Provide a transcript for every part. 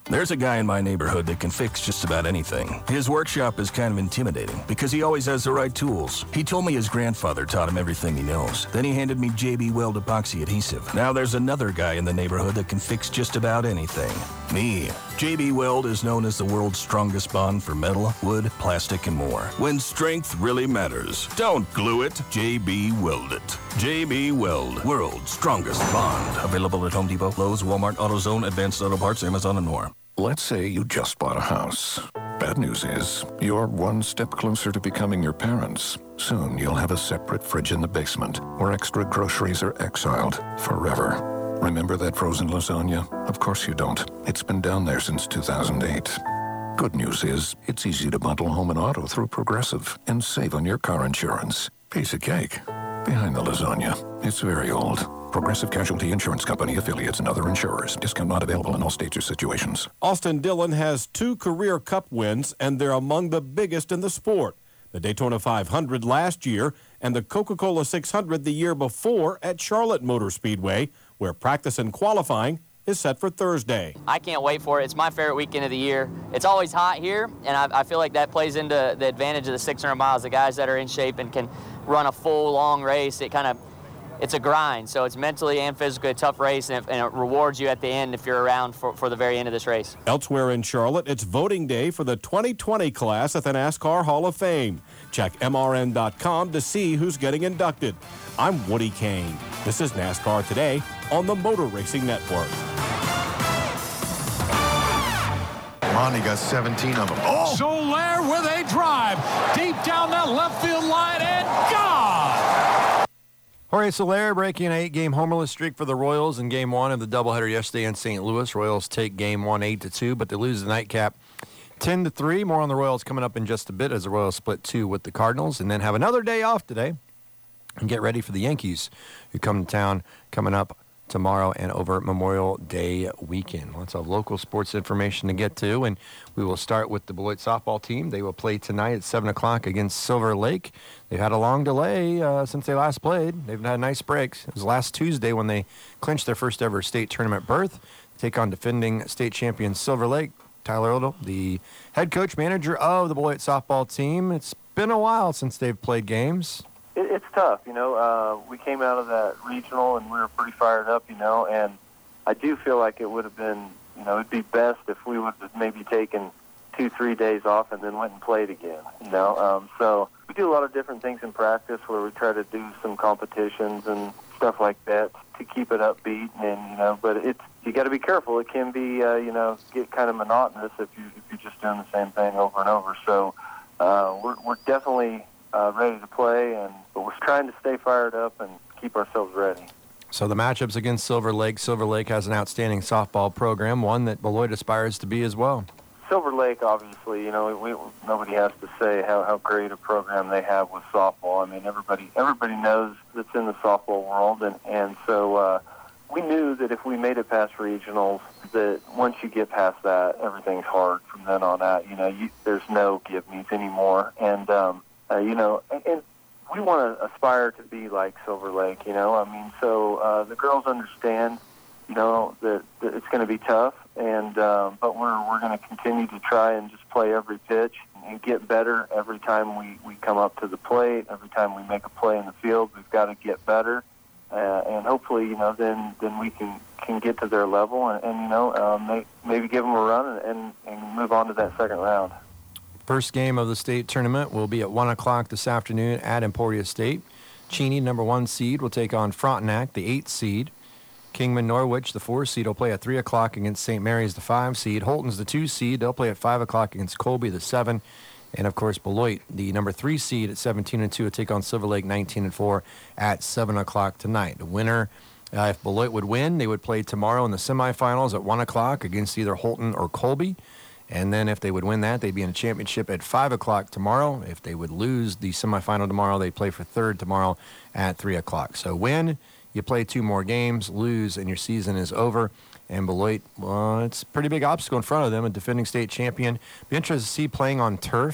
There's a guy in my neighborhood that can fix just about anything. His workshop is kind of intimidating because he always has the right tools. He told me his grandfather taught him everything he knows. Then he handed me JB Weld epoxy adhesive. Now there's another guy in the neighborhood that can fix just about anything. Me. JB Weld is known as the world's strongest bond for metal, wood, plastic, and more. When strength really matters, don't glue it, JB Weld it. JB Weld, world's strongest bond. Available at Home Depot, Lowe's, Walmart, AutoZone, Advanced Auto Parts, Amazon, and more. Let's say you just bought a house. Bad news is, you're one step closer to becoming your parents. Soon, you'll have a separate fridge in the basement, where extra groceries are exiled forever. Remember that frozen lasagna? Of course you don't. It's been down there since 2008. Good news is, it's easy to bundle home and auto through Progressive and save on your car insurance. Piece of cake. Behind the lasagna, it's very old. Progressive Casualty Insurance Company, affiliates, and other insurers. Discount not available in all states or situations. Austin Dillon has 2 career Cup wins, and they're among the biggest in the sport. The Daytona 500 last year and the Coca-Cola 600 the year before at Charlotte Motor Speedway, where practice and qualifying is set for Thursday. I can't wait for it. It's my favorite weekend of the year. It's always hot here, and I feel like that plays into the advantage of the 600 miles. The guys that are in shape and can run a full, long race, it's a grind, so it's mentally and physically a tough race, and it rewards you at the end if you're around for the very end of this race. Elsewhere in Charlotte, it's voting day for the 2020 class at the NASCAR Hall of Fame. Check MRN.com to see who's getting inducted. I'm Woody Kane. This is NASCAR Today on the Motor Racing Network. Monty got 17 of them. Oh! Soler with a drive. Deep down that left field line and gone! Jorge Soler breaking an 8-game homerless streak for the Royals in Game 1 of the doubleheader yesterday in St. Louis. Royals take Game 1 8-2, but they lose the nightcap 10-3. More on the Royals coming up in just a bit as the Royals split 2 with the Cardinals and then have another day off today and get ready for the Yankees who come to town coming up tomorrow and over Memorial Day weekend. Lots of local sports information to get to, and we will start with the Beloit softball team. They will play tonight at 7 o'clock against Silver Lake. They've had a long delay since they last played. They've had nice breaks. It was last Tuesday when they clinched their first ever state tournament berth. Take on defending state champion Silver Lake. Tyler Odell, the head coach manager of the Beloit softball team. It's been a while since they've played games. It's tough, we came out of that regional and we were pretty fired up, and I do feel like it would have been, it'd be best if we would have maybe taken 2-3 days off and then went and played again, so we do a lot of different things in practice where we try to do some competitions and stuff like that to keep it upbeat, and, but you got to be careful. It can be, get kind of monotonous if you're just doing the same thing over and over, so we're definitely ready to play, but we're trying to stay fired up and keep ourselves ready. So the matchups against Silver Lake. Silver Lake has an outstanding softball program, one that Beloit aspires to be as well. Silver Lake, obviously, nobody has to say how great a program they have with softball. I mean, everybody knows that's in the softball world, and so we knew that if we made it past regionals, that once you get past that, everything's hard from then on out. There's no give-me's anymore, and and we want to aspire to be like Silver Lake, so the girls understand, that it's going to be tough, and but we're going to continue to try and just play every pitch and get better every time we come up to the plate. Every time we make a play in the field, we've got to get better, and hopefully, then we can get to their level and maybe give them a run and move on to that second round. First game of the state tournament will be at 1 o'clock this afternoon at Emporia State. Cheney, number 1 seed, will take on Frontenac, the 8th seed. Kingman Norwich, the 4 seed, will play at 3 o'clock against St. Mary's, the 5 seed. Holton's the 2 seed. They'll play at 5 o'clock against Colby, the 7. And, of course, Beloit, the number 3 seed at 17-2, will take on Silver Lake, 19-4, at 7 o'clock tonight. The winner, if Beloit would win, they would play tomorrow in the semifinals at 1 o'clock against either Holton or Colby. And then if they would win that, they'd be in a championship at 5 o'clock tomorrow. If they would lose the semifinal tomorrow, they'd play for third tomorrow at 3 o'clock. So win, you play 2 more games, lose, and your season is over. And Beloit, well, it's a pretty big obstacle in front of them, a defending state champion. Be interested to see playing on turf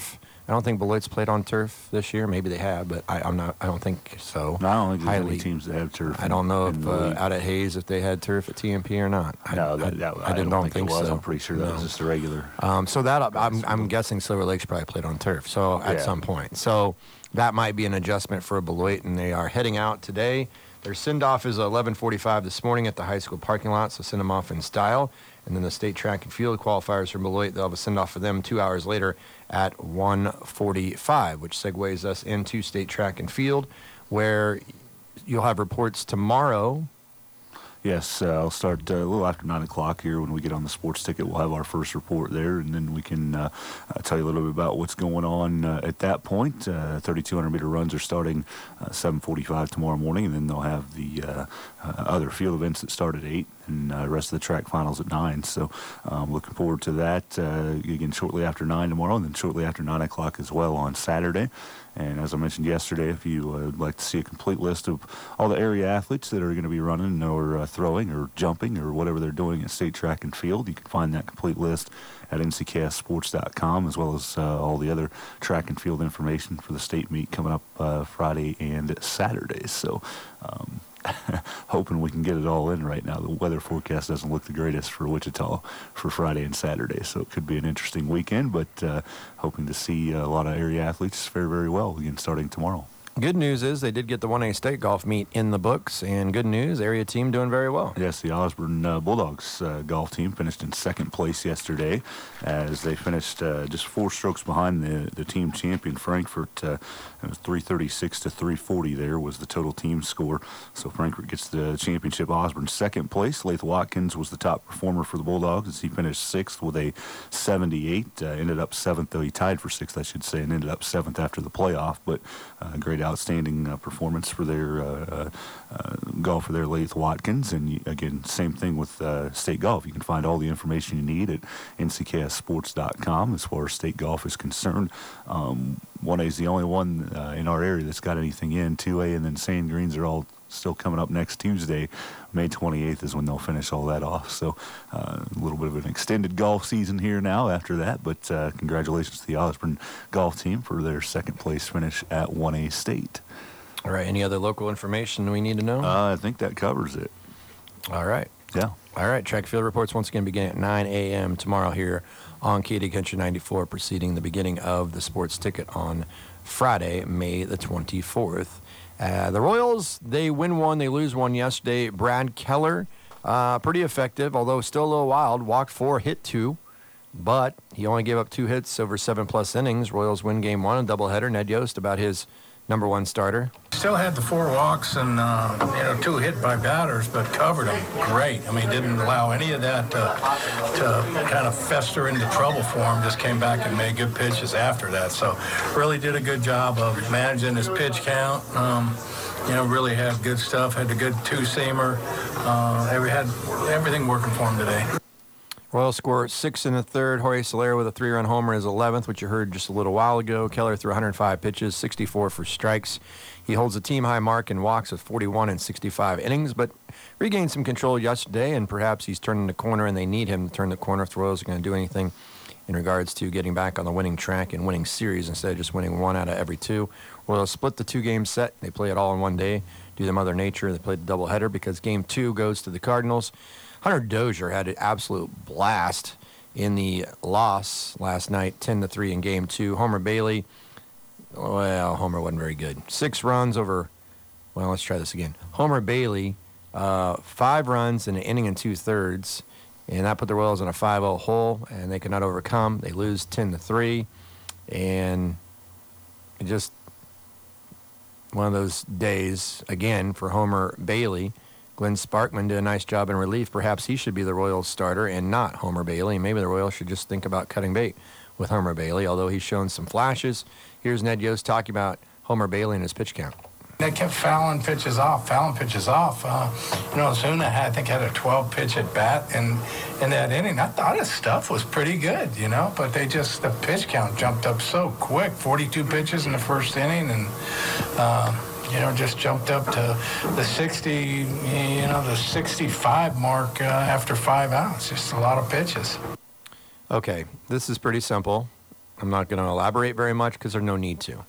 I don't think Beloit's played on turf this year. Maybe they have, but I don't think so. No, I don't think there's any teams that have turf. I don't know if out at Hayes if they had turf at TMP or not. I don't think it was. So. I'm pretty sure that was just a regular. So that I'm guessing Silver Lake's probably played on turf. So at some point, so that might be an adjustment for Beloit, and they are heading out today. Their send-off is 11:45 this morning at the high school parking lot, so send them off in style. And then the state track and field qualifiers from Beloit, they'll have a send-off for them 2 hours later at 1:45, which segues us into state track and field, where you'll have reports tomorrow. Yes, I'll start a little after 9 o'clock here when we get on the sports ticket. We'll have our first report there, and then we can tell you a little bit about what's going on at that point. 3,200-meter runs are starting 7:45 tomorrow morning, and then they'll have the other field events that start at 8, and the rest of the track finals at 9. So looking forward to that, again, shortly after 9 tomorrow, and then shortly after 9 o'clock as well on Saturday. And as I mentioned yesterday, if you would like to see a complete list of all the area athletes that are going to be running or throwing or jumping or whatever they're doing at state track and field, you can find that complete list at ncksports.com, as well as all the other track and field information for the state meet coming up Friday and Saturday. So hoping we can get it all in right now. The weather forecast doesn't look the greatest for Wichita for Friday and Saturday, so it could be an interesting weekend, but hoping to see a lot of area athletes fare very well again starting tomorrow. Good news is they did get the 1A state golf meet in the books, and good news, area team doing very well. Yes, the Osborne Bulldogs golf team finished in second place yesterday as they finished just 4 strokes behind the team champion, Frankfort. It was 336 to 340 there was the total team score. So Frankfort gets the championship. Osborne second place. Lath Watkins was the top performer for the Bulldogs as he finished 6th with a 78. Ended up 7th, though he tied for 6th, I should say, and ended up 7th after the playoff. But great outstanding performance for their golfer there, Lath Watkins. And again, same thing with state golf. You can find all the information you need at ncksports.com as far as state golf is concerned. 1A is the only one in our area that's got anything in. 2A and then Sand Greens are all still coming up next Tuesday. May 28th is when they'll finish all that off. So a little bit of an extended golf season here now after that. But congratulations to the Osborne golf team for their second place finish at 1A State. All right. Any other local information we need to know? I think that covers it. All right. Yeah. All right. Track field reports once again begin at 9 a.m. tomorrow here on KD Country 94, preceding the beginning of the sports ticket on Friday, May the 24th. The Royals, they win one, they lose one yesterday. Brad Keller, pretty effective, although still a little wild. Walked 4, hit 2, but he only gave up 2 hits over 7+ innings. Royals win game 1, a doubleheader. Ned Yost about his number 1 starter. Still had the 4 walks and 2 hit by batters, but covered them great. I mean, didn't allow any of that to kind of fester into trouble for him. Just came back and made good pitches after that. So really did a good job of managing his pitch count. Really had good stuff. Had a good 2-seamer. They had everything working for him today. Royals score 6 in the third. Jorge Soler with a 3-run homer is 11th, which you heard just a little while ago. Keller threw 105 pitches, 64 for strikes. He holds a team-high mark in walks with 41 in 65 innings, but regained some control yesterday, and perhaps he's turning the corner, and they need him to turn the corner if the Royals are going to do anything in regards to getting back on the winning track and winning series instead of just winning 1 out of every 2. Royals split the 2-game set. They play it all in one day due to Mother Nature. They played the doubleheader because Game 2 goes to the Cardinals. Hunter Dozier had an absolute blast in the loss last night, 10-3 in Game 2. Homer Bailey, Homer wasn't very good. 6 runs over, let's try this again. Homer Bailey, 5 runs in an inning and 2/3, and that put the Royals in a 5-0 hole, and they could not overcome. They lose 10-3, and just one of those days, again, for Homer Bailey. Glenn Sparkman did a nice job in relief. Perhaps he should be the Royals starter and not Homer Bailey. Maybe the Royals should just think about cutting bait with Homer Bailey, although he's shown some flashes. Here's Ned Yost talking about Homer Bailey and his pitch count. They kept fouling pitches off. Ozuna had a 12-pitch at bat in that inning. I thought his stuff was pretty good, but the pitch count jumped up so quick. 42 pitches in the first inning, and just jumped up to the 60, the 65 mark after 5 outs. Just a lot of pitches. Okay, this is pretty simple. I'm not going to elaborate very much because there's no need to.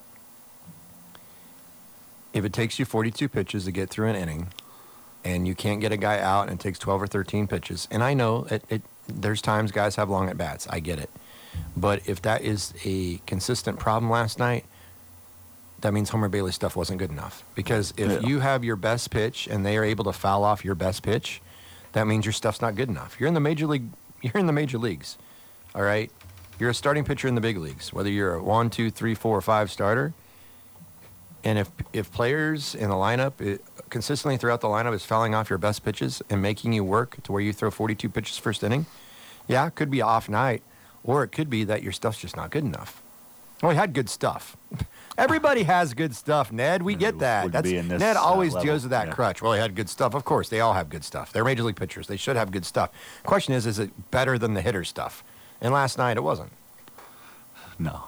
If it takes you 42 pitches to get through an inning, and you can't get a guy out and it takes 12 or 13 pitches, and I know there's times guys have long at-bats. I get it. But if that is a consistent problem last night, that means Homer Bailey stuff wasn't good enough. Because if you have your best pitch and they are able to foul off your best pitch, that means your stuff's not good enough. You're in the major leagues, all right? You're a starting pitcher in the big leagues, whether you're a 1, 2, 3, 4, 5 starter. And if players in the lineup consistently throughout the lineup is fouling off your best pitches and making you work to where you throw 42 pitches first inning, yeah, it could be an off night, or it could be that your stuff's just not good enough. Well, he had good stuff. Everybody has good stuff, Ned. We get that. Ned always goes to that crutch. Well, he had good stuff. Of course, they all have good stuff. They're major league pitchers. They should have good stuff. Question is it better than the hitter stuff? And last night, it wasn't. No.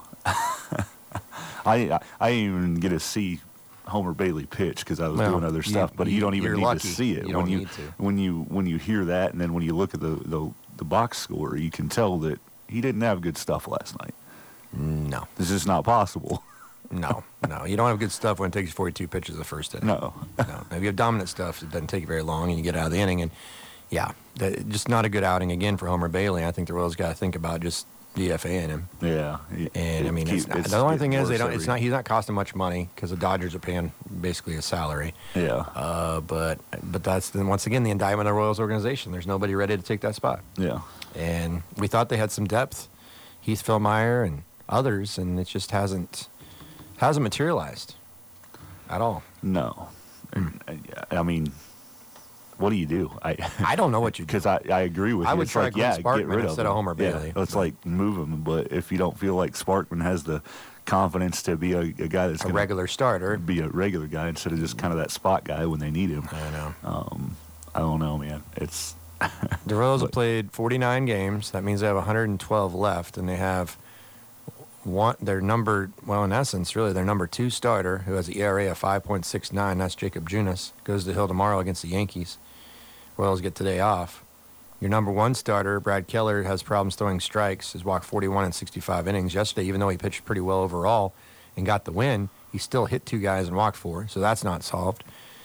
I didn't even get to see Homer Bailey pitch because I was doing other stuff. But you don't even need to see it. You don't need to. When you hear that, and then when you look at the box score, you can tell that he didn't have good stuff last night. No, this is not possible. No, you don't have good stuff when it takes 42 pitches the first inning. No. If you have dominant stuff, it doesn't take very long, and you get out of the inning. And yeah, just not a good outing again for Homer Bailey. I think the Royals got to think about just DFAing him. Yeah, and I mean, the only thing is he's not costing much money because the Dodgers are paying basically a salary. Yeah. But that's once again the indictment of the Royals organization. There's nobody ready to take that spot. Yeah. And we thought they had some depth, Heath Fillmyer and others, and it just hasn't materialized at all. No. I mean, what do you do? I don't know what you do. Because I agree with you. I would try Glenn Sparkman instead of Homer Bailey. Yeah, it's like move him. But if you don't feel like Sparkman has the confidence to be a guy that's a regular starter, be a regular guy instead of just kind of that spot guy when they need him. I know. I don't know, man. It's the Royals have played 49 games. That means they have 112 left, and they have their number 2 starter, who has an ERA of 5.69. That's Jacob Junis. Goes to the Hill tomorrow against the Yankees. Royals get today off. Your number 1 starter, Brad Keller, has problems throwing strikes. Has walked 41 in 65 innings yesterday. Even though he pitched pretty well overall and got the win, he still hit 2 guys and walked 4. So that's not solved.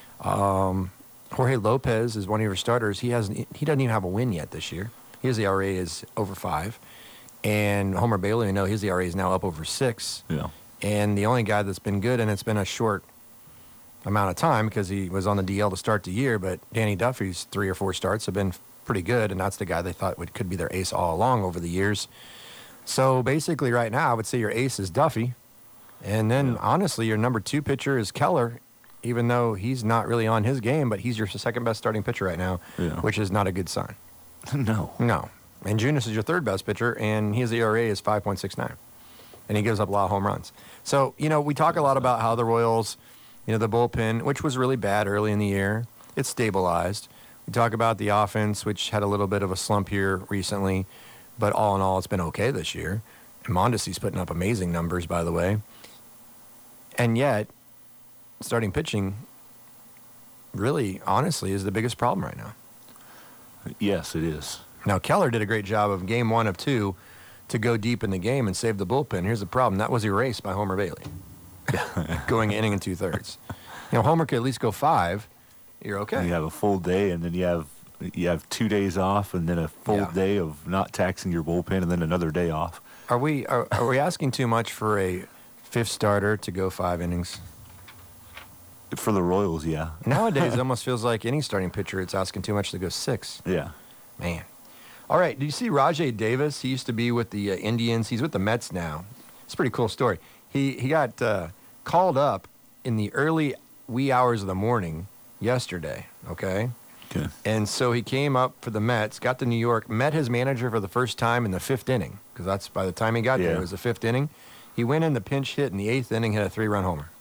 Jorge Lopez is one of your starters. He doesn't even have a win yet this year. His ERA is over 5. And Homer Bailey, we know his ERA is now up over 6. Yeah. And the only guy that's been good, and it's been a short amount of time because he was on the DL to start the year, but Danny Duffy's 3 or 4 starts have been pretty good, and that's the guy they thought could be their ace all along over the years. So basically right now, I would say your ace is Duffy. And then, honestly, your number 2 pitcher is Keller, even though he's not really on his game, but he's your second-best starting pitcher right now, which is not a good sign. No. And Junis is your 3rd best pitcher, and his ERA is 5.69. And he gives up a lot of home runs. So, we talk a lot about how the Royals, the bullpen, which was really bad early in the year, it's stabilized. We talk about the offense, which had a little bit of a slump here recently, but all in all, it's been okay this year. And Mondesi's putting up amazing numbers, by the way. And yet, starting pitching really, honestly, is the biggest problem right now. Yes, it is. Now, Keller did a great job of game 1 of 2 to go deep in the game and save the bullpen. Here's the problem. That was erased by Homer Bailey, going inning and 2/3. Homer could at least go 5. You're okay. You have a full day, and then you have 2 days off, and then a full day of not taxing your bullpen, and then another day off. Are we asking too much for a 5th starter to go 5 innings? For the Royals, yeah. Nowadays, it almost feels like any starting pitcher, it's asking too much to go 6. Yeah. Man. All right, do you see Rajai Davis? He used to be with the Indians. He's with the Mets now. It's a pretty cool story. He got called up in the early wee hours of the morning yesterday, okay? Okay. And so he came up for the Mets, got to New York, met his manager for the first time in the 5th inning, because that's by the time he got there, it was the 5th inning. He went in the pinch hit in the 8th inning, hit a 3-run homer.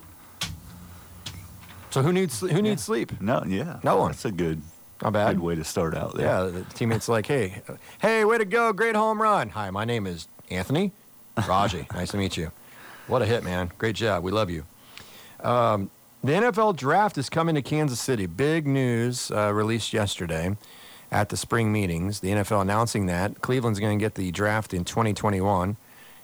So who needs sleep? No one. That's a good... Not bad. Good way to start out there. Yeah, the teammate's like, hey, way to go, great home run. Hi, my name is Anthony Rajai. Nice to meet you. What a hit, man. Great job. We love you. The NFL draft is coming to Kansas City. Big news released yesterday at the spring meetings. The NFL announcing that Cleveland's going to get the draft in 2021,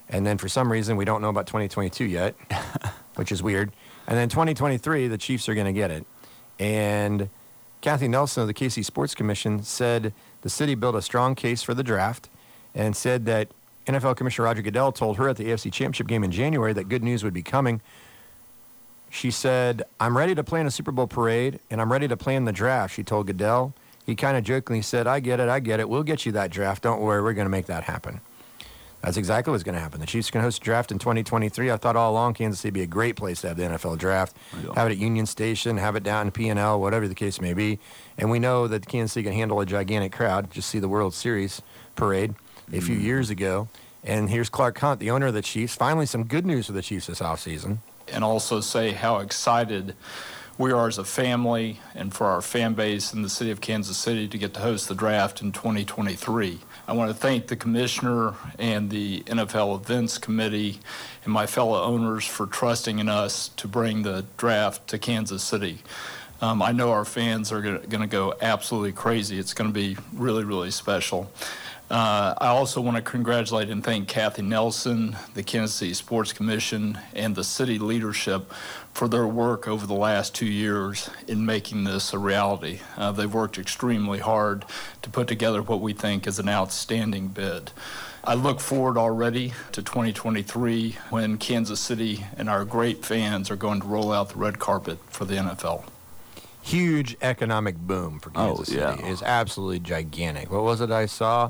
And then for some reason, we don't know about 2022 yet, which is weird. And then 2023, the Chiefs are going to get it. And Kathy Nelson of the KC Sports Commission said the city built a strong case for the draft and said that NFL Commissioner Roger Goodell told her at the AFC Championship game in January that good news would be coming. She said, "I'm ready to plan a Super Bowl parade, and I'm ready to plan the draft," she told Goodell. He kind of jokingly said, I get it. We'll get you that draft. Don't worry. We're going to make that happen." That's exactly what's going to happen. The Chiefs can host a draft in 2023. I thought all along Kansas City would be a great place to have the NFL draft. Yeah. Have it at Union Station, have it down in P&L, whatever the case may be. And we know that Kansas City can handle a gigantic crowd. Just see the World Series parade a few years ago. And here's Clark Hunt, the owner of the Chiefs. Finally, some good news for the Chiefs this offseason. And also say how excited we are as a family and for our fan base in the city of Kansas City to get to host the draft in 2023. I want to thank the commissioner and the NFL Events Committee and my fellow owners for trusting in us to bring the draft to Kansas City. I know our fans are going to go absolutely crazy. It's going to be really, really special. I also want to congratulate and thank Kathy Nelson, the Kansas City Sports Commission, and the city leadership for their work over the last 2 years in making this a reality. They've worked extremely hard to put together what we think is an outstanding bid. I look forward already to 2023 when Kansas City and our great fans are going to roll out the red carpet for the NFL. Huge economic boom for Kansas City. It's absolutely gigantic. What was it I saw?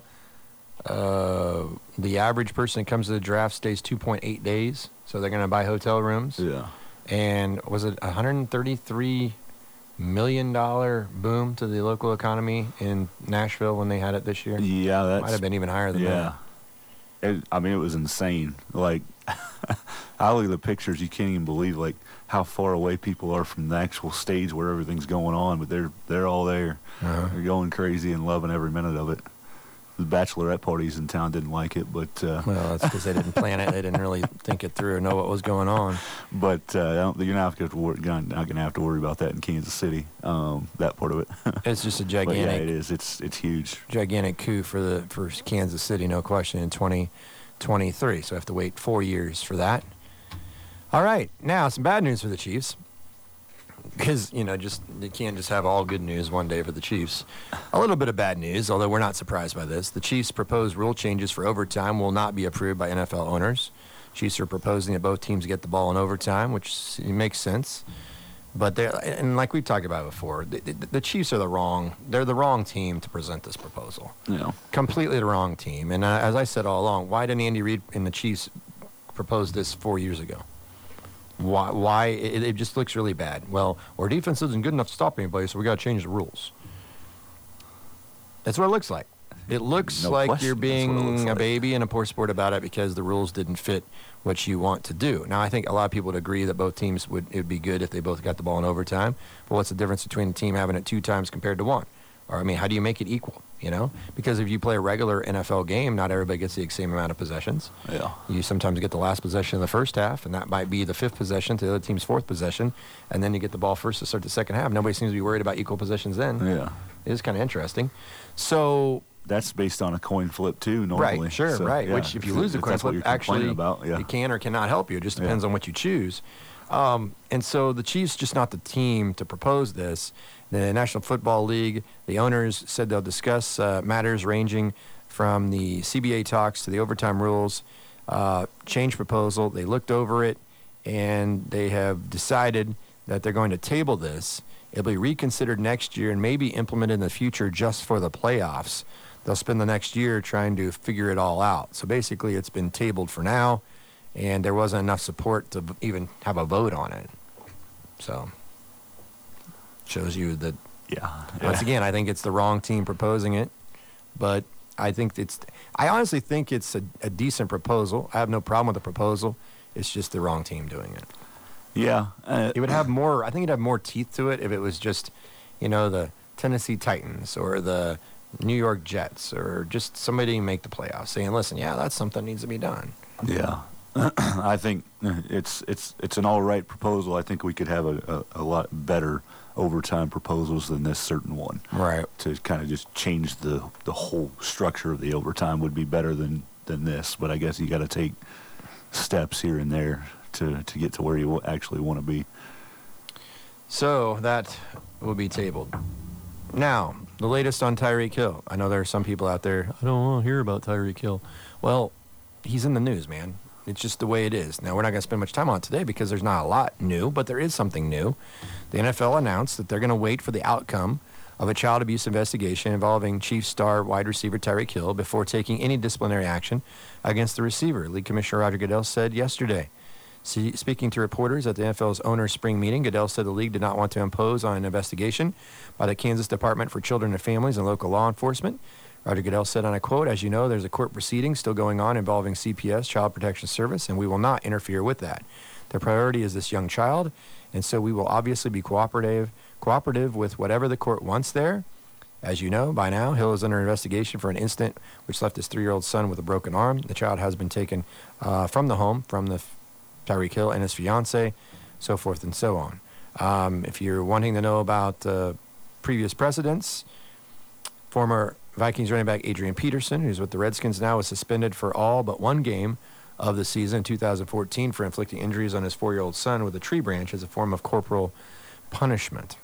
The average person that comes to the draft stays 2.8 days, so they're going to buy hotel rooms. Yeah. And was it $133 million boom to the local economy in Nashville when they had it this year? Yeah, that might have been even higher than that. It was insane. Like, I look at the pictures, you can't even believe like how far away people are from the actual stage where everything's going on, but they're all there. Uh-huh. They're going crazy and loving every minute of it. The bachelorette parties in town didn't like it, but well, that's because they didn't plan it. They didn't really think it through or know what was going on. But you're not going to have to worry about that in Kansas City. That part of it. It's just a gigantic. But yeah, it is. It's huge. Gigantic coup for Kansas City, no question, in 2023. So I have to wait 4 years for that. All right, now some bad news for the Chiefs. Because, you can't just have all good news one day for the Chiefs. A little bit of bad news, although we're not surprised by this. The Chiefs' proposed rule changes for overtime will not be approved by NFL owners. Chiefs are proposing that both teams get the ball in overtime, which makes sense. But and like we've talked about before, the Chiefs are the wrong team to present this proposal. Yeah. Completely the wrong team. And as I said all along, why didn't Andy Reid and the Chiefs propose this 4 years ago? Why? It just looks really bad. Well, our defense isn't good enough to stop anybody, so we got to change the rules. That's what it looks like. It looks like you're being a baby and a poor sport about it because the rules didn't fit what you want to do. Now, I think a lot of people would agree that both teams it would be good if they both got the ball in overtime. But what's the difference between a team having it 2 times compared to 1? Or, how do you make it equal, Because if you play a regular NFL game, not everybody gets the same amount of possessions. Yeah. You sometimes get the last possession in the first half, and that might be the 5th possession to the other team's 4th possession, and then you get the ball first to start the second half. Nobody seems to be worried about equal possessions then. Yeah. It is kind of interesting. So that's based on a coin flip, too, normally. Right, sure, so, right. Yeah, which, if you lose a coin flip, actually, it can or cannot help you. It just depends on what you choose. And so the Chiefs just not the team to propose this. The National Football League, the owners said they'll discuss matters ranging from the CBA talks to the overtime rules, change proposal. They looked over it, and they have decided that they're going to table this. It'll be reconsidered next year and maybe implemented in the future just for the playoffs. They'll spend the next year trying to figure it all out. So basically, it's been tabled for now, and there wasn't enough support to even have a vote on it. So shows you that, once again, I think it's the wrong team proposing it, but I honestly think it's a decent proposal. I have no problem with the proposal. It's just the wrong team doing it. Yeah. It would have more, I think it'd have more teeth to it if it was just, the Tennessee Titans or the New York Jets or just somebody make the playoffs saying, listen, that's something that needs to be done. Yeah. I think it's an all right proposal. I think we could have a lot better overtime proposals than this certain one. Right. To kind of just change the whole structure of the overtime would be better than than this. But I guess you got to take steps here and there to get to where you actually want to be. So that will be tabled. Now, the latest on Tyreek Hill. I know there are some people out there, I don't want to hear about Tyreek Hill. Well, he's in the news, man. It's just the way it is. Now, we're not going to spend much time on it today because there's not a lot new, but there is something new. The NFL announced that they're going to wait for the outcome of a child abuse investigation involving Chiefs star wide receiver Tyreek Hill before taking any disciplinary action against the receiver, League Commissioner Roger Goodell said yesterday. Speaking to reporters at the NFL's owners' spring meeting, Goodell said the league did not want to impose on an investigation by the Kansas Department for Children and Families and local law enforcement. Roger Goodell said, on a quote, "As you know, there's a court proceeding still going on involving CPS, Child Protection Service, and we will not interfere with that. The priority is this young child, and so we will obviously be cooperative with whatever the court wants there. As you know, by now, Hill is under investigation for an incident which left his 3-year-old son with a broken arm. The child has been taken from the home, from the Tyreek Hill and his fiancée, so forth and so on. If you're wanting to know about previous precedents, former Vikings running back Adrian Peterson, who's with the Redskins now, was suspended for all but one game of the season in 2014 for inflicting injuries on his 4-year-old son with a tree branch as a form of corporal punishment.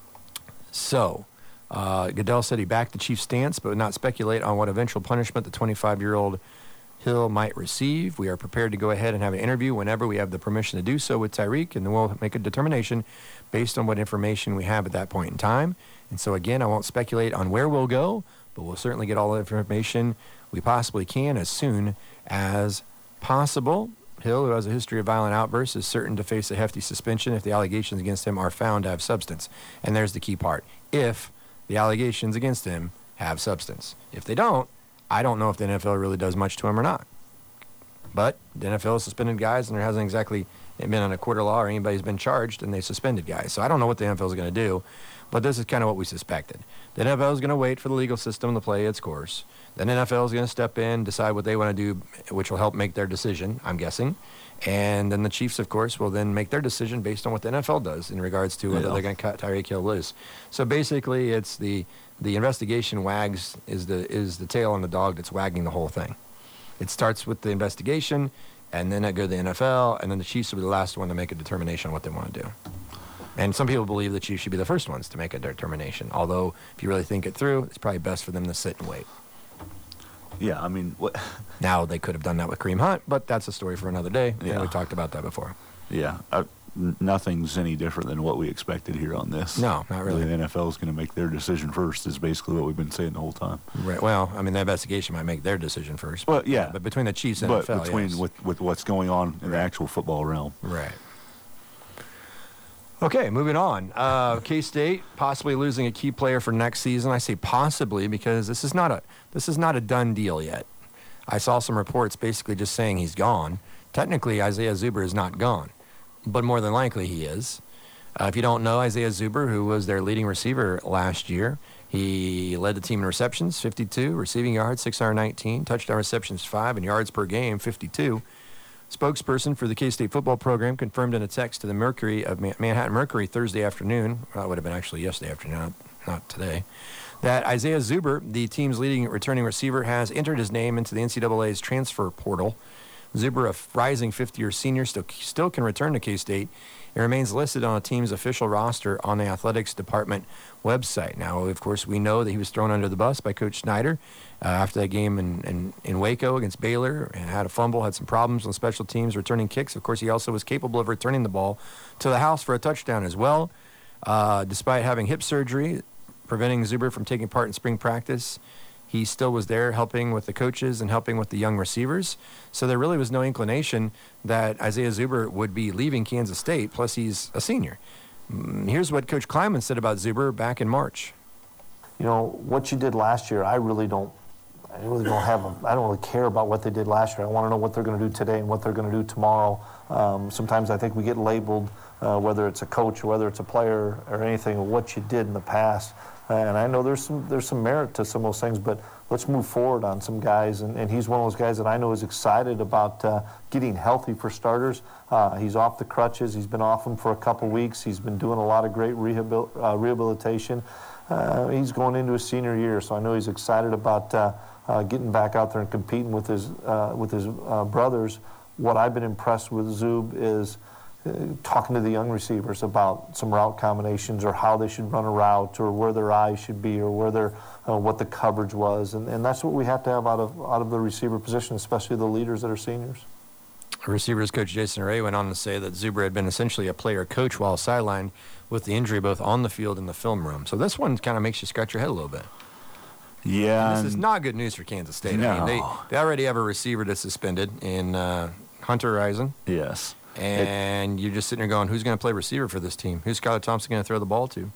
So, Goodell said he backed the Chiefs' stance but would not speculate on what eventual punishment the 25-year-old Hill might receive. We are prepared to go ahead and have an interview whenever we have the permission to do so with Tyreek, and then we'll make a determination based on what information we have at that point in time. And so, again, I won't speculate on where we'll go, but we'll certainly get all the information we possibly can as soon as possible. Hill, who has a history of violent outbursts, is certain to face a hefty suspension if the allegations against him are found to have substance. And there's the key part. If the allegations against him have substance. If they don't, I don't know if the NFL really does much to him or not. But the NFL has suspended guys, and there hasn't exactly been on a court of law or anybody's been charged, and they suspended guys. So I don't know what the NFL is going to do, but this is kind of what we suspected. The NFL is going to wait for the legal system to play its course. Then the NFL is going to step in, decide what they want to do, which will help make their decision, I'm guessing. And then the Chiefs, of course, will then make their decision based on what the NFL does in regards to whether they're going to cut Tyreek Hill loose. So basically, it's the investigation is the tail on the dog that's wagging the whole thing. It starts with the investigation, and then it goes to the NFL, and then the Chiefs will be the last one to make a determination on what they want to do. And some people believe the Chiefs should be the first ones to make a determination. Although, if you really think it through, it's probably best for them to sit and wait. Yeah, I mean, what? Now, they could have done that with Kareem Hunt, but that's a story for another day. Yeah. And we talked about that before. Yeah, nothing's any different than what we expected here on this. No, not really. The NFL is going to make their decision first is basically what we've been saying the whole time. Right. Well, I mean, the investigation might make their decision first. Well, yeah. But between the Chiefs and NFL, between yes. with what's going on in the actual football realm. Right. Okay, moving on. K-State possibly losing a key player for next season. I say possibly because this is not a done deal yet. I saw some reports basically just saying he's gone. Technically, Isaiah Zuber is not gone, but more than likely he is. If you don't know Isaiah Zuber, who was their leading receiver last year, he led the team in receptions, 52, receiving yards, 619, touchdown receptions, 5, and yards per game, 52. Spokesperson for the K-State football program confirmed in a text to the Mercury of Manhattan Mercury Thursday afternoon, well, it would have been actually yesterday afternoon, not today, that Isaiah Zuber, the team's leading returning receiver, has entered his name into the NCAA's transfer portal. Zuber, a rising fifth-year senior, still can return to K-State and remains listed on a team's official roster on the athletics department website. Now, of course, we know that he was thrown under the bus by Coach Snyder after that game in Waco against Baylor, and had a fumble, had some problems on special teams returning kicks. Of course, he also was capable of returning the ball to the house for a touchdown as well. Despite having hip surgery preventing Zuber from taking part in spring practice, he still was there helping with the coaches and helping with the young receivers. So there really was no inclination that Isaiah Zuber would be leaving Kansas State, plus he's a senior. Here's what Coach Kleiman said about Zuber back in March. You know, what you did last year, I don't really care about what they did last year. I want to know what they're going to do today and what they're going to do tomorrow. Sometimes I think we get labeled, whether it's a coach or whether it's a player or anything, of what you did in the past. And I know there's some merit to some of those things, but let's move forward on some guys. And he's one of those guys that I know is excited about getting healthy for starters. He's off the crutches. He's been off them for a couple weeks. He's been doing a lot of great rehabilitation. He's going into his senior year, so I know he's excited about getting back out there and competing with his brothers. What I've been impressed with Zub is talking to the young receivers about some route combinations or how they should run a route or where their eyes should be or where what the coverage was. And that's what we have to have out of the receiver position, especially the leaders that are seniors. Receivers coach Jason Ray went on to say that Zuber had been essentially a player coach while sidelined with the injury both on the field and the film room. So this one kind of makes you scratch your head a little bit. Yeah. And this is not good news for Kansas State. No. I mean, they already have a receiver that's suspended in Hunter Eisen. Yes. And you're just sitting there going, who's going to play receiver for this team? Who's Skylar Thompson going to throw the ball to?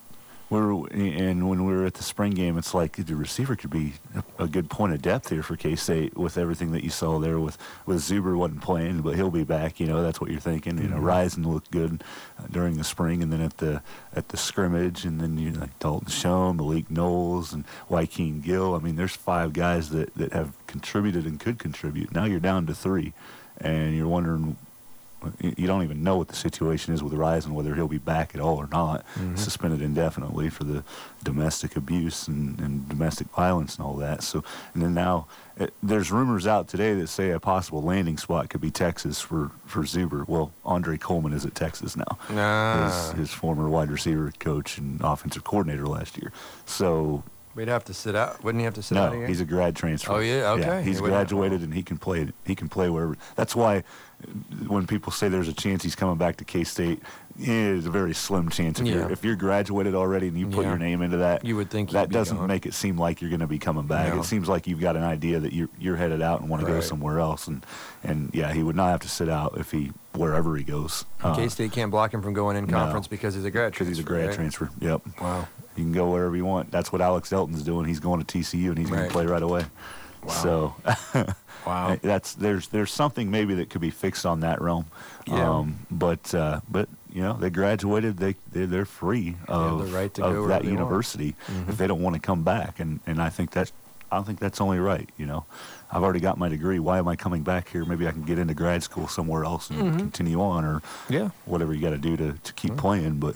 And when we were at the spring game, it's like the receiver could be a good point of depth here for K-State with everything that you saw there with Zuber wasn't playing, but he'll be back. That's what you're thinking. Risen looked good during the spring, and then at the scrimmage, and then like Dalton Schoen, Malik Knowles, and Joaquin Gill. I mean, there's 5 guys that have contributed and could contribute. Now you're down to 3, and you're wondering. You don't even know what the situation is with Risen, whether he'll be back at all or not. Suspended indefinitely for the domestic abuse and domestic violence and all that. So, and then now there's rumors out today that say a possible landing spot could be Texas for Zuber. Well, Andre Coleman is at Texas now. His former wide receiver coach and offensive coordinator last year. So. We'd have to sit out. Wouldn't he have to sit out again? No, he's a grad transfer. Oh, yeah? Okay. Yeah, he's graduated, and he can play. He can play wherever. That's why when people say there's a chance he's coming back to K-State, it's a very slim chance. If you're graduated already and you put your name into that, you would think that doesn't make it seem like you're going to be coming back. No. It seems like you've got an idea that you're headed out and want to go somewhere else. And yeah, he would not have to sit out if wherever he goes. K-State can't block him from going in conference because he's a grad transfer. Because he's a grad transfer. Yep. Wow. You can go wherever you want. That's what Alex Delton's doing. He's going to TCU, and he's going to play right away. Wow. So, wow. There's something maybe that could be fixed on that realm. Yeah. But they graduated. They're free of, the right to go of that university if they don't want to come back. And I think that's only right. I've already got my degree. Why am I coming back here? Maybe I can get into grad school somewhere else and continue on, or whatever you got to do to keep playing. But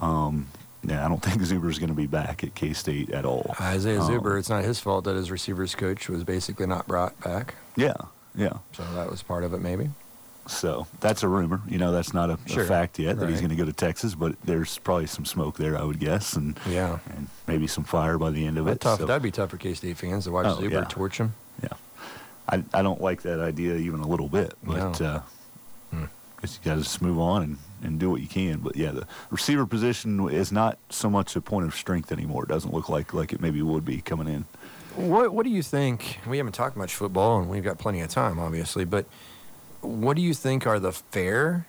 I don't think Zuber's going to be back at K-State at all. Isaiah Zuber, it's not his fault that his receivers coach was basically not brought back. Yeah. So that was part of it, maybe. So that's a rumor. That's not a fact yet that he's going to go to Texas, but there's probably some smoke there, I would guess, and maybe some fire by the end of it. Tough. So. That'd be tough for K-State fans to watch Zuber torch him. Yeah, I don't like that idea even a little bit, but guess you got to just move on and do what you can. But yeah, the receiver position is not so much a point of strength anymore. It doesn't look like it maybe would be coming in. What do you think? We haven't talked much football, and we've got plenty of time, obviously, but what do you think are the fair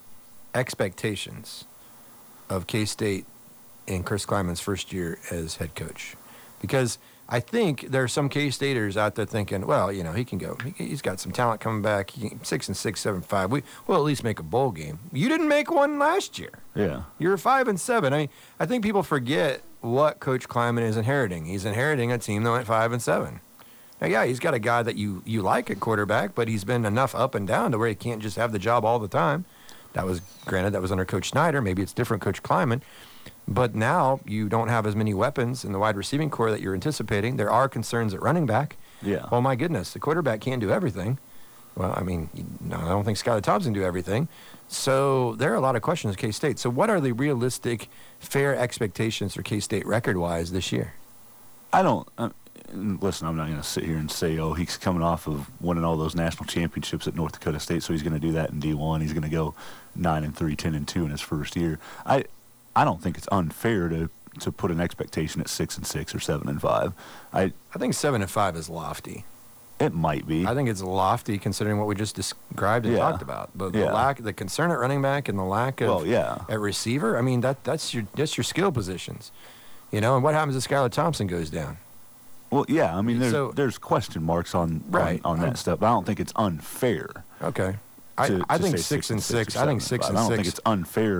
expectations of K-State in Chris Klieman's first year as head coach? Because I think there are some K-Staters out there thinking, well, he can go. He's got some talent coming back. 6-6, 7-5. We'll at least make a bowl game. You didn't make one last year. Yeah. You're 5-7. I think people forget what Coach Klieman is inheriting. He's inheriting a team that went 5-7. Now, yeah, he's got a guy that you like at quarterback, but he's been enough up and down to where he can't just have the job all the time. That was under Coach Snyder. Maybe it's different, Coach Klieman. But now you don't have as many weapons in the wide receiving core that you're anticipating. There are concerns at running back. Yeah. Well, my goodness, the quarterback can't do everything. Well, I mean, I don't think Skylar Thompson can do everything. So there are a lot of questions at K-State. So what are the realistic, fair expectations for K-State record-wise this year? I don't listen, I'm not going to sit here and say, he's coming off of winning all those national championships at North Dakota State, so he's going to do that in D1. He's going to go 9-3, 10-2 in his first year. I don't think it's unfair to put an expectation at 6-6 or 7-5. I think 7-5 is lofty. It might be. I think it's lofty considering what we just described and talked about. But the concern at running back and the lack of at receiver. I mean that's your skill positions, And what happens if Skylar Thompson goes down? Well, yeah. I mean, there's question marks on that stuff. But I don't think it's unfair. Okay. I think 6-6. I think 6-6. I don't think it's unfair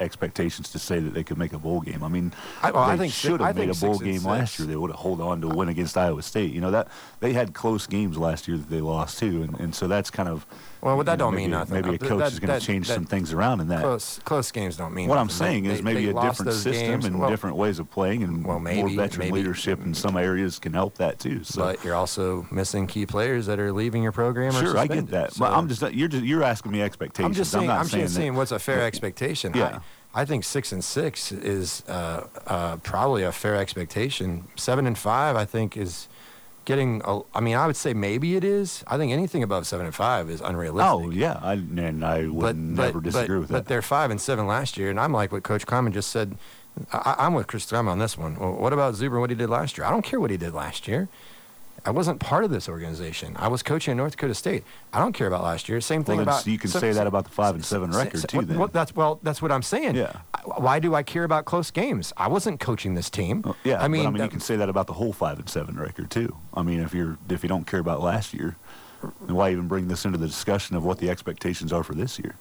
expectations to say that they could make a bowl game. I mean, I they think should have made a bowl 6 and game last 6. year. They would have held on to a win against Iowa State. You know, that they had close games last year that they lost too, and so that's kind of. Well, that don't maybe, mean nothing. Maybe a coach is going to change some things around in that. Close games don't mean what nothing. I'm saying is maybe a different system and different ways of playing and more veteran leadership in some areas can help that too. So. But you're also missing key players that are leaving your program. Sure, or I get that. So but you're asking me expectations. I'm just saying. I'm just saying what's a fair expectation. Yeah. I think 6 and 6 is probably a fair expectation. 7 and 5, I think, is getting. I would say maybe it is. I think anything above 7 and 5 is unrealistic. Oh yeah, I would never disagree with that. But they're 5 and 7 last year, and I'm like what Coach Kleiman just said. I'm with Chris Kleiman on this one. Well, what about Zuber and what he did last year? I don't care what he did last year. I wasn't part of this organization. I was coaching at North Dakota State. I don't care about last year. Same thing about. So you can say that about the 5 and 7 record too. Then that's what I'm saying. Yeah. Why do I care about close games? I wasn't coaching this team. I mean, you can say that about the whole 5 and 7 record too. I mean, if you don't care about last year, then why even bring this into the discussion of what the expectations are for this year?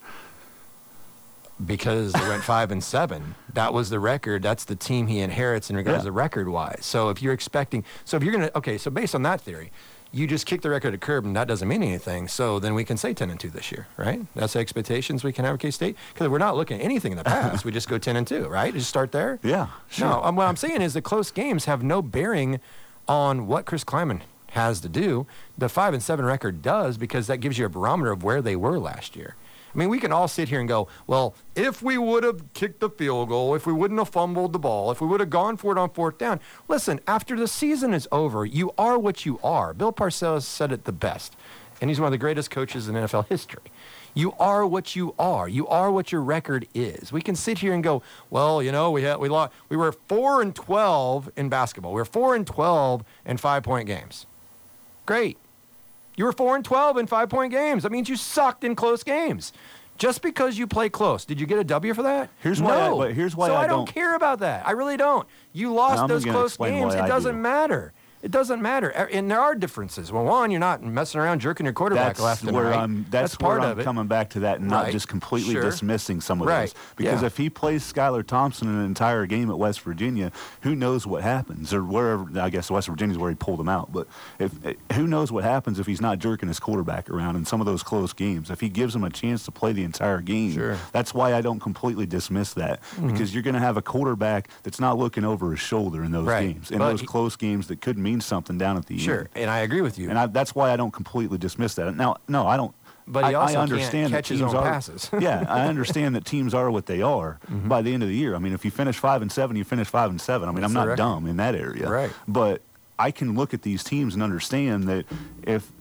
Because they went 5 and 7. That was the record. That's the team he inherits in regards to record-wise. So if you're expecting, so based on that theory, you just kick the record to the curb and that doesn't mean anything. So then we can say 10 and 2 this year, right? That's the expectations we can have at K-State because we're not looking at anything in the past. We just go 10 and 2, right? Just start there. Yeah, sure. No, what I'm saying is the close games have no bearing on what Chris Kleiman has to do. The 5 and 7 record does because that gives you a barometer of where they were last year. I mean, we can all sit here and go, well, if we would have kicked the field goal, if we wouldn't have fumbled the ball, if we would have gone for it on 4th down. Listen, after the season is over, you are what you are. Bill Parcells said it the best, and he's one of the greatest coaches in NFL history. You are what you are. You are what your record is. We can sit here and go, well, you know, we were 4 and 12 in basketball. We were 4 and 12 in 5-point games. Great. You were 4 and 12 in 5-point games. That means you sucked in close games. Just because you play close, did you get a W for that? Here's why I don't care about that. I really don't. You lost those close games. It doesn't matter. It doesn't matter. And there are differences. Well, one, you're not messing around jerking your quarterback left and right. That's part where of I'm coming back to that and not just completely dismissing some of those. Because if he plays Skylar Thompson an entire game at West Virginia, who knows what happens? Or wherever, I guess West Virginia's where he pulled him out. But who knows what happens if he's not jerking his quarterback around in some of those close games? If he gives him a chance to play the entire game, that's why I don't completely dismiss that. Because you're going to have a quarterback that's not looking over his shoulder in those games. In those close games that could mean something down at the end. Sure, and I agree with you. And that's why I don't completely dismiss that. Now, no, I don't. But he also I understand can't catch his own passes. Yeah, I understand that teams are what they are by the end of the year. I mean, if you finish 5 and 7, you finish 5 and 7. I mean, I'm not dumb in that area. Right. But I can look at these teams and understand that if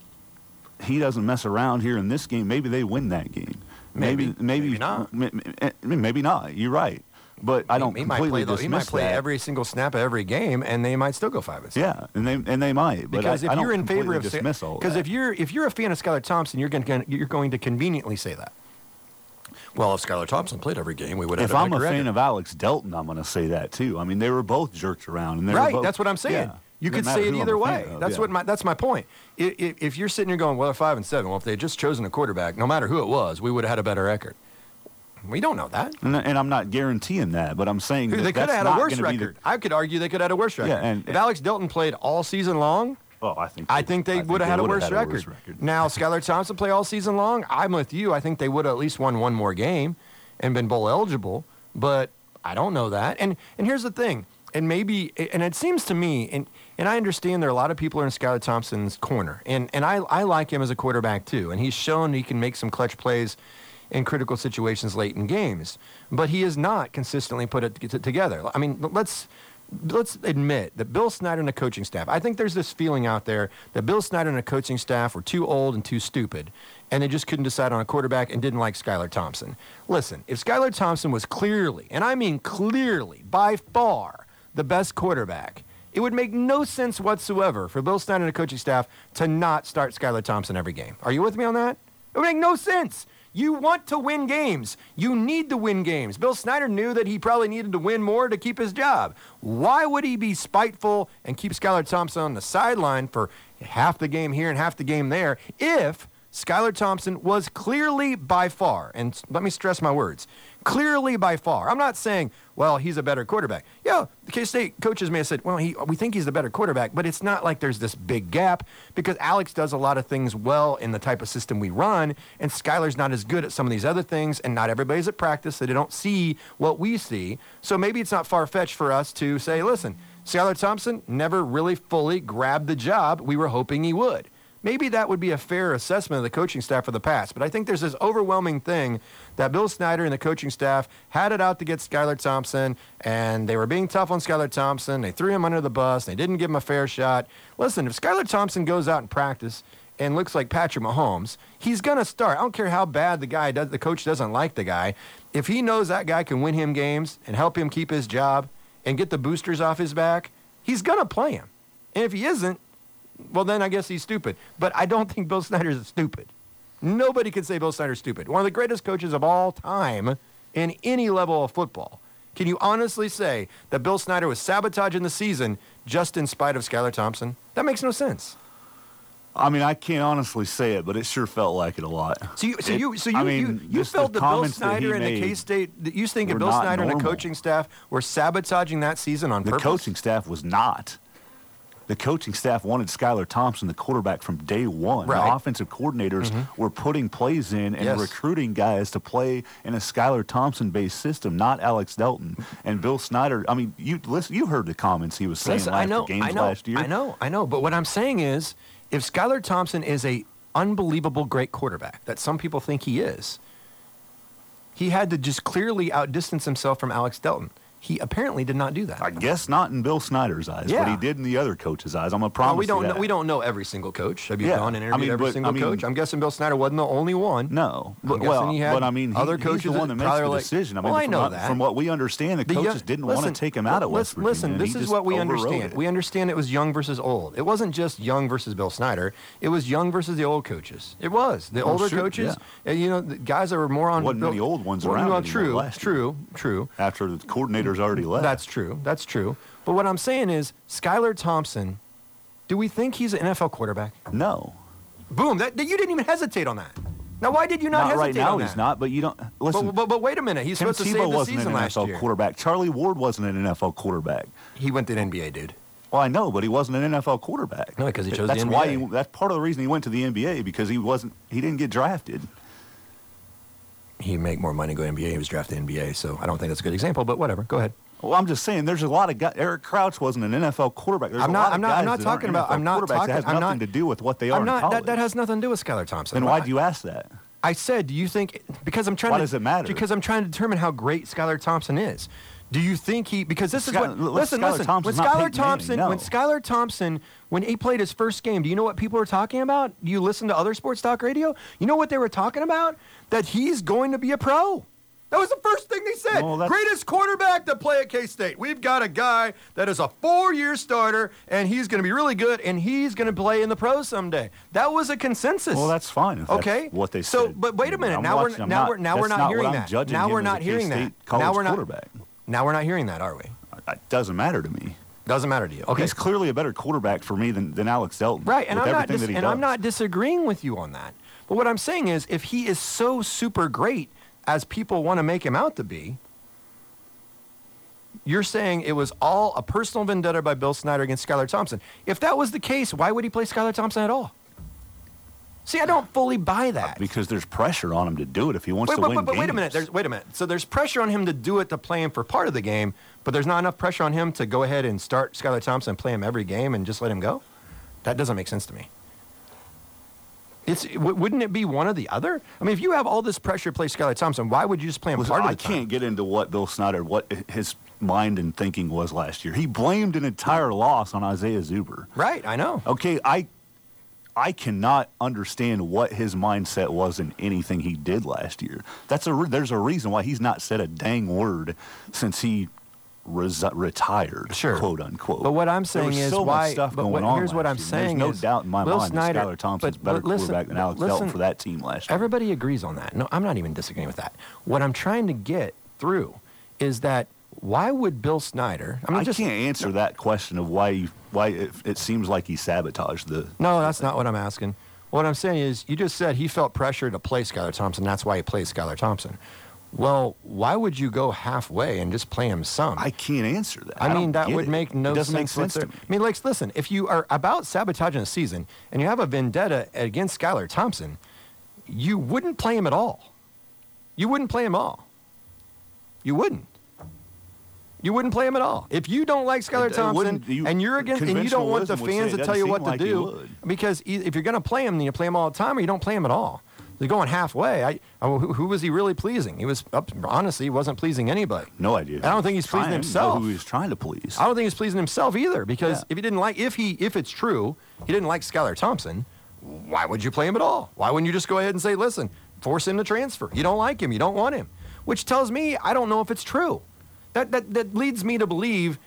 he doesn't mess around here in this game, maybe they win that game. Maybe not. Maybe not. You're right. But I don't completely dismiss that. He might play every single snap of every game, and they might still go 5 and 7. Yeah, and they might. But because if you're in favor of dismiss all because if you're a fan of Skylar Thompson, you're going to conveniently say that. Well, if Skylar Thompson played every game, we would have. If I'm a fan of Alex Delton, I'm going to say that too. I mean, they were both jerked around, and they were both, that's what I'm saying. Yeah. You could say it either way. That's my point. If you're sitting here going, well, they're 5 and 7. Well, if they had just chosen a quarterback, no matter who it was, we would have had a better record. We don't know that. And I'm not guaranteeing that, but I'm saying they could have had a worse record. I could argue they could have had a worse record. Yeah, if Alex Delton played all season long, I think they would have had a worse record. Now, Skylar Thompson play all season long. I'm with you. I think they would have at least won one more game and been bowl eligible, but I don't know that. And here's the thing, and it seems to me, and I understand there are a lot of people in Skylar Thompson's corner, and I like him as a quarterback too, and he's shown he can make some clutch plays in critical situations late in games, but he has not consistently put it together. I mean, let's admit that Bill Snyder and the coaching staff, I think there's this feeling out there that Bill Snyder and the coaching staff were too old and too stupid, and they just couldn't decide on a quarterback and didn't like Skylar Thompson. Listen, if Skylar Thompson was clearly, and I mean clearly, by far, the best quarterback, it would make no sense whatsoever for Bill Snyder and the coaching staff to not start Skylar Thompson every game. Are you with me on that? It would make no sense. You want to win games. You need to win games. Bill Snyder knew that he probably needed to win more to keep his job. Why would he be spiteful and keep Skylar Thompson on the sideline for half the game here and half the game there if Skylar Thompson was clearly by far, and let me stress my words, clearly by far. I'm not saying, well, he's a better quarterback. Yeah, the K-State coaches may have said, well, we think he's the better quarterback, but it's not like there's this big gap because Alex does a lot of things well in the type of system we run, and Skylar's not as good at some of these other things, and not everybody's at practice, so they don't see what we see. So maybe it's not far-fetched for us to say, listen, Skylar Thompson never really fully grabbed the job we were hoping he would. Maybe that would be a fair assessment of the coaching staff for the past. But I think there's this overwhelming thing that Bill Snyder and the coaching staff had it out to get Skylar Thompson, and they were being tough on Skylar Thompson. They threw him under the bus. They didn't give him a fair shot. Listen, if Skylar Thompson goes out in practice and looks like Patrick Mahomes, he's going to start. I don't care how bad the coach doesn't like the guy. If he knows that guy can win him games and help him keep his job and get the boosters off his back, he's going to play him. And if he isn't, well, then I guess he's stupid. But I don't think Bill Snyder's stupid. Nobody can say Bill Snyder's stupid. One of the greatest coaches of all time in any level of football. Can you honestly say that Bill Snyder was sabotaging the season just in spite of Skylar Thompson? That makes no sense. I mean, I can't honestly say it, but it sure felt like it a lot. So you felt that Bill Snyder and the K-State, you think that Bill Snyder and the coaching staff were sabotaging that season on purpose? The coaching staff was not. The coaching staff wanted Skylar Thompson, the quarterback, from day one. Right. The offensive coordinators were putting plays in and recruiting guys to play in a Skylar Thompson-based system, not Alex Delton. And Bill Snyder, I mean, you heard the comments he was saying after games last year. I know. But what I'm saying is, if Skylar Thompson is a unbelievable great quarterback, that some people think he is, he had to just clearly outdistance himself from Alex Delton. He apparently did not do that. I guess not in Bill Snyder's eyes, but he did in the other coaches' eyes. I'm going to promise you that. We don't know every single coach. Have you gone and interviewed every single coach? I'm guessing Bill Snyder wasn't the only one. No. Other coaches he's the one that makes the decision. I mean, I know that. From what we understand, the coaches didn't want to take him out of West Virginia. Listen, this is what we understand. We understand it was young versus old. It wasn't just young versus Bill Snyder. It was young versus the old coaches. It was. The older coaches, the guys that were more on... Wasn't many old ones around. True. After the coordinators already left. That's true. But what I'm saying is, Skylar Thompson, do we think he's an NFL quarterback? No. Boom. You didn't even hesitate on that. Now, why did you not hesitate right now, on that? He's not, but you don't... Listen, but wait a minute. He's supposed to save the season last year. Tim Tebow wasn't an NFL quarterback. Charlie Ward wasn't an NFL quarterback. He went to the NBA, dude. Well, I know, but he wasn't an NFL quarterback. No, because he chose the NBA. That's part of the reason he went to the NBA, because he didn't get drafted. He'd make more money going NBA. He was drafted in the NBA, so I don't think that's a good example, but whatever. Go ahead. Well, I'm just saying, there's a lot of guys. Eric Crouch wasn't an NFL quarterback. There's I'm not talking about. That has nothing to do with what they are in college. That has nothing to do with Skylar Thompson. Then why do you ask that? I said, do you think? Because I'm trying. Why does it matter? Because I'm trying to determine how great Skylar Thompson is. Do you think he? Because this is what. Listen. When Skylar Thompson, when he played his first game, do you know what people were talking about? Do you listen to other sports talk radio? You know what they were talking about? That he's going to be a pro. That was the first thing they said. Greatest quarterback to play at K-State. We've got a guy that is a 4-year starter, and he's going to be really good, and he's going to play in the pros someday. That was a consensus. Well, that's fine. If that's what they said. So, but wait a minute. Now we're not hearing that. Now we're not hearing that. Now we're not hearing that, are we? It doesn't matter to me. Doesn't matter to you. Okay. He's clearly a better quarterback for me than Alex Delton. Right, and I'm not disagreeing with you on that. But what I'm saying is, if he is so super great as people want to make him out to be, you're saying it was all a personal vendetta by Bill Snyder against Skylar Thompson. If that was the case, why would he play Skylar Thompson at all? See, I don't fully buy that. Because there's pressure on him to do it if he wants to win games. But wait a minute. So there's pressure on him to do it, to play him for part of the game, but there's not enough pressure on him to go ahead and start Skylar Thompson and play him every game and just let him go? That doesn't make sense to me. Wouldn't it be one or the other? I mean, if you have all this pressure to play Skylar Thompson, why would you just play him part of the time? I can't get into what Bill Snyder, what his mind and thinking was last year. He blamed an entire loss on Isaiah Zuber. Right, I know. Okay, I cannot understand what his mindset was in anything he did last year. There's a reason why he's not said a dang word since he retired, quote unquote. But what I'm saying is why. Here's what I'm saying. There's no doubt in my mind that Skylar Thompson's better quarterback than Alex Delton for that team last year. Everybody agrees on that. No, I'm not even disagreeing with that. What I'm trying to get through is that why would Bill Snyder? I can't answer that question of why it seems like he sabotaged the. No, that's not what I'm asking. What I'm saying is, you just said he felt pressure to play Skylar Thompson. That's why he plays Skylar Thompson. Well, why would you go halfway and just play him some? I can't answer that. I mean, that would make no sense. It doesn't make sense to me. I mean, like, listen, if you are about sabotaging a season and you have a vendetta against Skylar Thompson, you wouldn't play him at all. You wouldn't play him at all. You wouldn't. You wouldn't play him at all. If you don't like Skylar Thompson and you're against, and you don't want the fans to tell you what to do, because if you're going to play him, then you play him all the time, or you don't play him at all. They're going halfway. Who was he really pleasing? He was honestly, he wasn't pleasing anybody. No idea. I don't think he's pleasing himself. Who he was trying to please. I don't think he's pleasing himself either, because if he didn't like, if it's true, he didn't like Skylar Thompson, why would you play him at all? Why wouldn't you just go ahead and say, listen, force him to transfer? You don't like him. You don't want him. Which tells me I don't know if it's true. That leads me to believe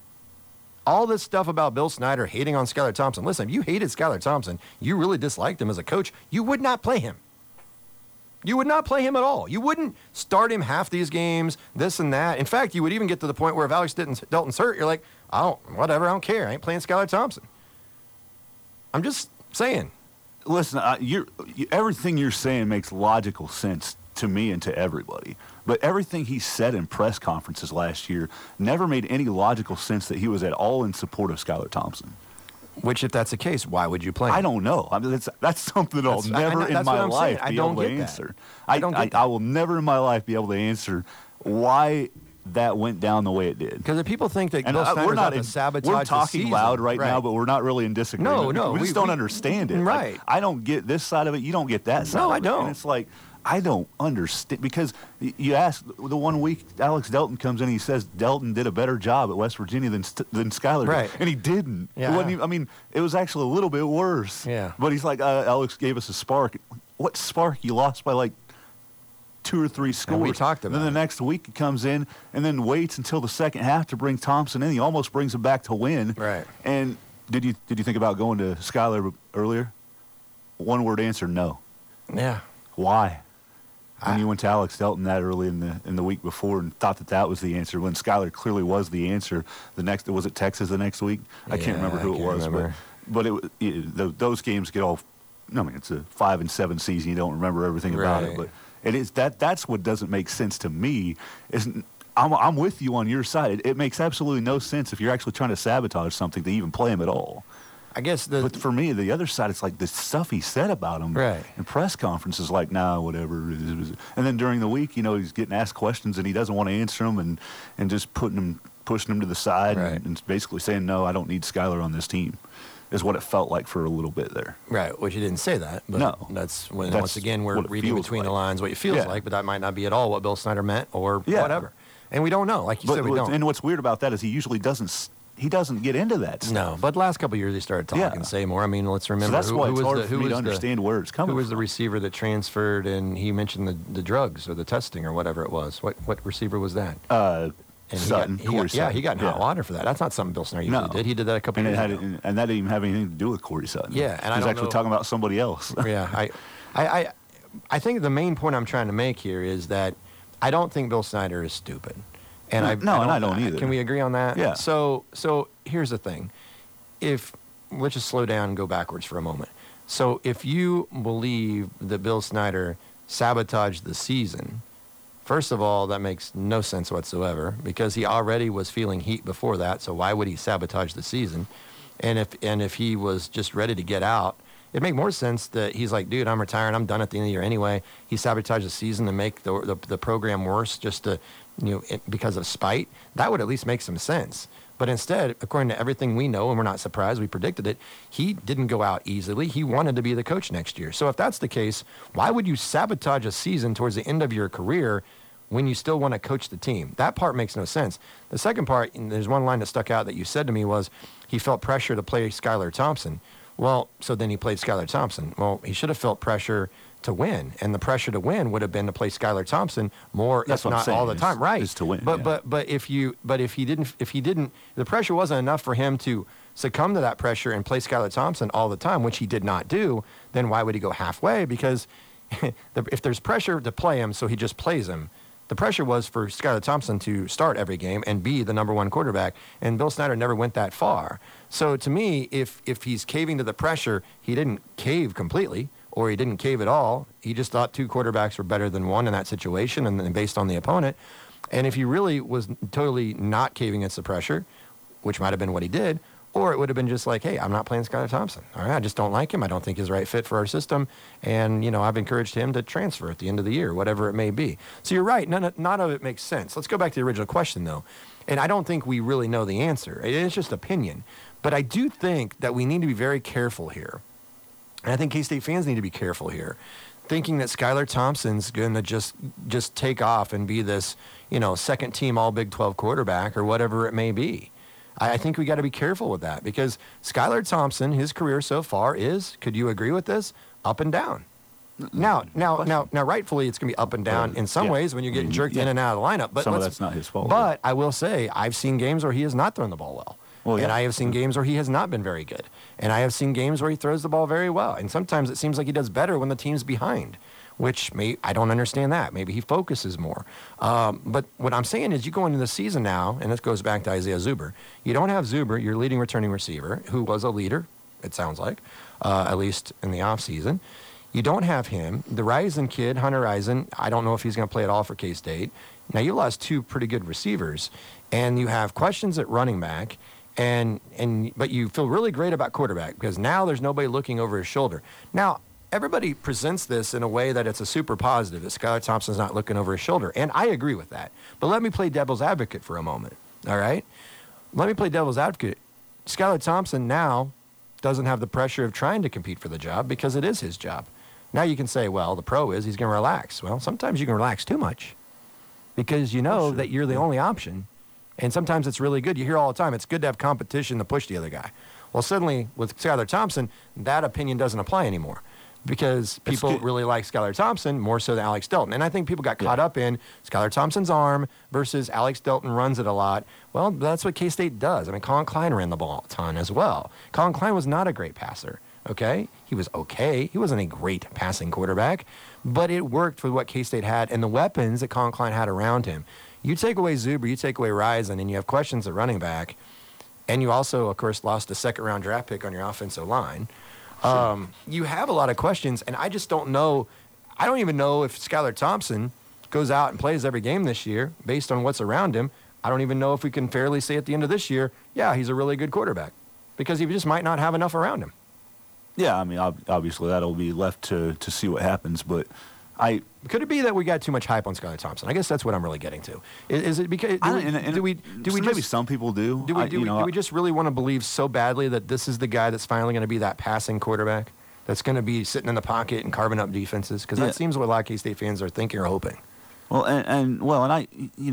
all this stuff about Bill Snyder hating on Skylar Thompson. Listen, if you hated Skylar Thompson, you really disliked him as a coach, you would not play him. You would not play him at all. You wouldn't start him half these games, this and that. In fact, you would even get to the point where if Alex Delton's hurt, you're like, whatever, I don't care. I ain't playing Skylar Thompson. I'm just saying. Listen, everything you're saying makes logical sense to me and to everybody. But everything he said in press conferences last year never made any logical sense that he was at all in support of Skylar Thompson. Which, if that's the case, why would you play him? I don't know. I mean, that's something I'll never in my life be able to answer. I will never in my life be able to answer why that went down the way it did. Because if people think that Bill Snyder's out to sabotage we're talking loud right now, but we're not really in disagreement. No, we just don't understand it. Right. Like, I don't get this side of it. You don't get that side of it. No, I don't. And it's like, I don't understand, because you ask the 1 week Alex Delton comes in and he says Delton did a better job at West Virginia than Skylar did. And he didn't. Yeah. It wasn't even, I mean, it was actually a little bit worse. Yeah. But he's like, Alex gave us a spark. What spark? You lost by like 2 or 3 scores. And we talked about and then the next week he comes in and then waits until the second half to bring Thompson in. He almost brings him back to win. Right. And did you think about going to Skylar earlier? One word answer, no. Yeah. Why? When you went to Alex Delton that early in the week before and thought that was the answer, when Skylar clearly was the answer. Was it Texas the next week? I can't remember who it was, but those games get all. I mean, it's a 5-7 season. You don't remember everything about it, but it is that's what doesn't make sense to me. I'm with you on your side. It makes absolutely no sense if you're actually trying to sabotage something to even play him at all. I guess but for me, the other side, it's like the stuff he said about him in press conferences, like, nah, whatever. And then during the week, he's getting asked questions and he doesn't want to answer them and just pushing him to the side and basically saying, no, I don't need Skylar on this team, is what it felt like for a little bit there. Right, which you didn't say that. But no. Once again, we're reading between the lines what it feels like, but that might not be at all what Bill Snyder meant or whatever. And we don't know. Like you said, we don't. And what's weird about that is he usually doesn't get into that stuff. No, but the last couple of years he started talking and say more. I mean, let's remember. So that's why it's hard for me to understand where it's coming from. Who was the receiver that transferred and he mentioned the drugs or the testing or whatever it was? What receiver was that? Sutton. He got in hot water for that. That's not something Bill Snyder usually did. He did that a couple years ago. And that didn't even have anything to do with Corey Sutton. Yeah, and he was actually talking about somebody else. Yeah, I think the main point I'm trying to make here is that I don't think Bill Snyder is stupid. And I don't either. Can we agree on that? Yeah. So here's the thing. Let's just slow down and go backwards for a moment. So if you believe that Bill Snyder sabotaged the season, first of all, that makes no sense whatsoever because he already was feeling heat before that. So why would he sabotage the season? And if he was just ready to get out, it'd make more sense that he's like, dude, I'm retiring. I'm done at the end of the year anyway. He sabotaged the season to make the program worse just to, because of spite. That would at least make some sense. But instead, according to everything we know, and we're not surprised, we predicted it, he didn't go out easily. He wanted to be the coach next year. So if that's the case, why would you sabotage a season towards the end of your career when you still want to coach the team? That part makes no sense. The second part, and there's one line that stuck out that you said to me was he felt pressure to play Skylar Thompson. Well, so then he played Skylar Thompson. Well, he should have felt pressure to win, and the pressure to win would have been to play Skylar Thompson more, if not all the time. Right, is to win. But if he didn't, the pressure wasn't enough for him to succumb to that pressure and play Skylar Thompson all the time, which he did not do. Then why would he go halfway? Because if there's pressure to play him, so he just plays him, The pressure was for Skylar Thompson to start every game and be the number one quarterback, and Bill Snyder never went that far. So to me, if he's caving to the pressure, he didn't cave completely, or he didn't cave at all. He just thought two quarterbacks were better than one in that situation, and then based on the opponent. And if he really was totally not caving against the pressure, which might have been what he did, or it would have been just like, hey, I'm not playing Skylar Thompson. All right, I just don't like him. I don't think he's the right fit for our system. And, I've encouraged him to transfer at the end of the year, whatever it may be. So you're right. None of it makes sense. Let's go back to the original question, though. And I don't think we really know the answer. It's just opinion. But I do think that we need to be very careful here. And I think K-State fans need to be careful here, thinking that Skylar Thompson's going to just take off and be this, second-team All-Big 12 quarterback or whatever it may be. I think we got to be careful with that because Skylar Thompson, his career so far is, could you agree with this, up and down. Now, rightfully, it's going to be up and down in some ways when you're getting jerked in and out of the lineup. But some of that's not his fault. But I will say, I've seen games where he has not thrown the ball well. And I have seen games where he has not been very good. And I have seen games where he throws the ball very well. And sometimes it seems like he does better when the team's behind, which I don't understand that. Maybe he focuses more. But what I'm saying is you go into the season now, and this goes back to Isaiah Zuber. You don't have Zuber, your leading returning receiver, who was a leader, it sounds like, at least in the offseason. You don't have him. The Rison kid, Hunter Rison, I don't know if he's going to play at all for K-State. Now, you lost two pretty good receivers, and you have questions at running back, but you feel really great about quarterback because now there's nobody looking over his shoulder. Now, everybody presents this in a way that it's a super positive, that Skylar Thompson's not looking over his shoulder, and I agree with that. But let me play devil's advocate for a moment, all right? Let me play devil's advocate. Skylar Thompson now doesn't have the pressure of trying to compete for the job because it is his job. Now you can say, well, the pro is he's going to relax. Well, sometimes you can relax too much because you know that you're the only option, and sometimes it's really good. You hear all the time, it's good to have competition to push the other guy. Well, suddenly with Skylar Thompson, that opinion doesn't apply anymore because people really like Skylar Thompson more so than Alex Delton. And I think people got caught up in Skylar Thompson's arm versus Alex Delton runs it a lot. Well, that's what K-State does. I mean, Colin Klein ran the ball a ton as well. Colin Klein was not a great passer, okay? He was okay. He wasn't a great passing quarterback, but it worked for what K-State had and the weapons that Colin Klein had around him. You take away Zuber, you take away Rison, and you have questions at running back, and you also, of course, lost a second-round draft pick on your offensive line. You have a lot of questions, and I just don't know. I don't even know if Skylar Thompson goes out and plays every game this year based on what's around him. I don't even know if we can fairly say at the end of this year, yeah, he's a really good quarterback because he just might not have enough around him. Yeah, I mean, obviously that'll be left to see what happens, but could it be that we got too much hype on Skylar Thompson? I guess that's what I'm really getting to. Is it because maybe some people do? Do we just really want to believe so badly that this is the guy that's finally going to be that passing quarterback that's going to be sitting in the pocket and carving up defenses? Because that seems what a lot of K-State fans are thinking or hoping. Well, and I,